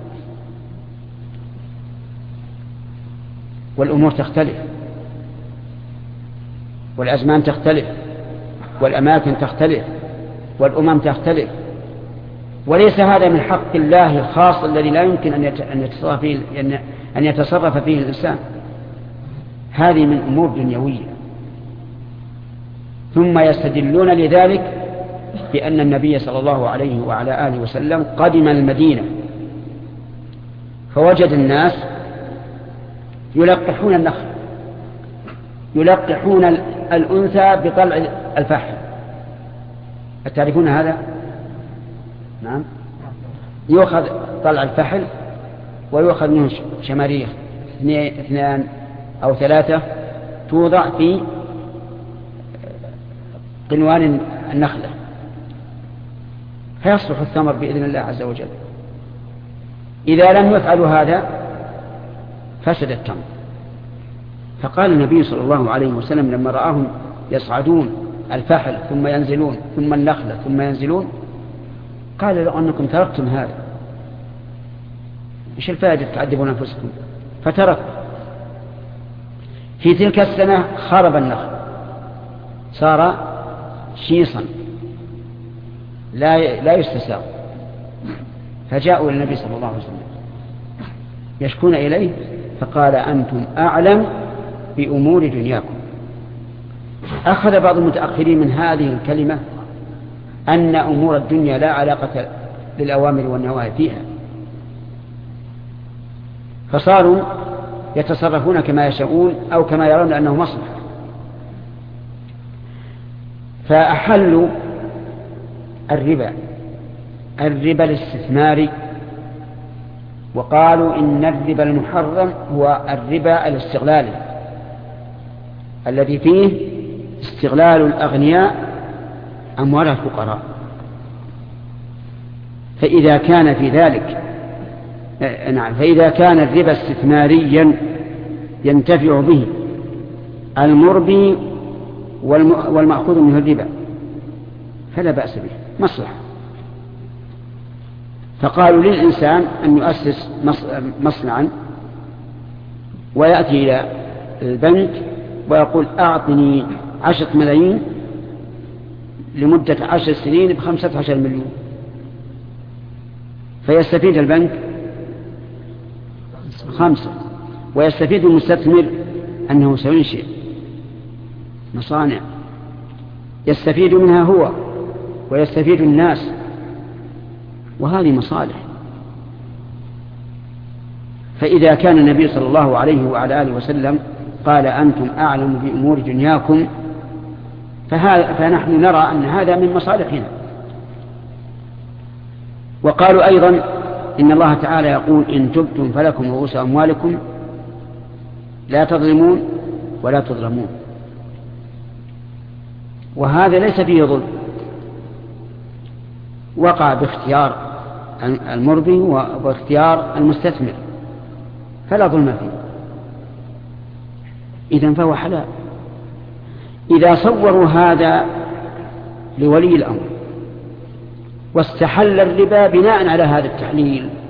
والأمور تختلف والأزمان تختلف والأماكن تختلف والأمم تختلف، وليس هذا من حق الله الخاص الذي لا يمكن أن يتصرف فيه الإنسان. هذه من أمور دنيوية. ثم يستدلون لذلك بأن النبي صلى الله عليه وعلى آله وسلم قدم المدينة فوجد الناس يلقحون النخل، يلقحون الأنثى بطلع الفحل. تعرفون هذا؟ نعم. يؤخذ طلع الفحل ويؤخذ منه شماريخ 2 أو 3 توضع في قنوان النخلة، فيصلح الثمر بإذن الله عز وجل. إذا لم يفعلوا هذا فسد التمر. فقال النبي صلى الله عليه وسلم لما رآهم يصعدون الفحل ثم ينزلون ثم النخلة ثم ينزلون قال لو أنكم تركتم هذا إيش الفائدة تعذبون أنفسكم؟ فتركوا. في تلك السنة خرب النخل صار شيصا لا يستساغ، فجاءوا إلى النبي صلى الله عليه وسلم يشكون إليه فقال أنتم أعلم بأمور دنياكم. أخذ بعض المتأخرين من هذه الكلمة أن أمور الدنيا لا علاقة للأوامر والنواهي فيها، فصاروا يتصرفون كما يشاءون أو كما يرون أنه مصلحة، فأحلوا الربا الاستثماري، وقالوا إن الربا المحرم هو الربا الاستغلالي الذي فيه استغلال الأغنياء أموال الفقراء. فإذا كان في ذلك فإذا كان الربا استثماريا ينتفع به المربي والمأخوذ منه الربا فلا بأس به، مصلحة. فقالوا للإنسان أن يؤسس مصنعا ويأتي إلى البنك ويقول أعطني 10 ملايين لمدة 10 سنين ب15 مليون، فيستفيد البنك 5 ويستفيد المستثمر أنه سينشئ مصانع يستفيد منها هو ويستفيد الناس، وهذه مصالح. فإذا كان النبي صلى الله عليه وعلى آله وسلم قال أنتم أعلم بأمور دنياكم فنحن نرى أن هذا من مصالحنا. وقالوا أيضا إن الله تعالى يقول إن تبتم فلكم رؤوس أموالكم لا تظلمون ولا تظلمون، وهذا ليس فيه ظلم، وقع باختيار المربي واختيار المستثمر فلا ظلم فيه، إذن فهو حلال. إذا صوروا هذا لولي الأمر واستحل الربا بناء على هذا التحليل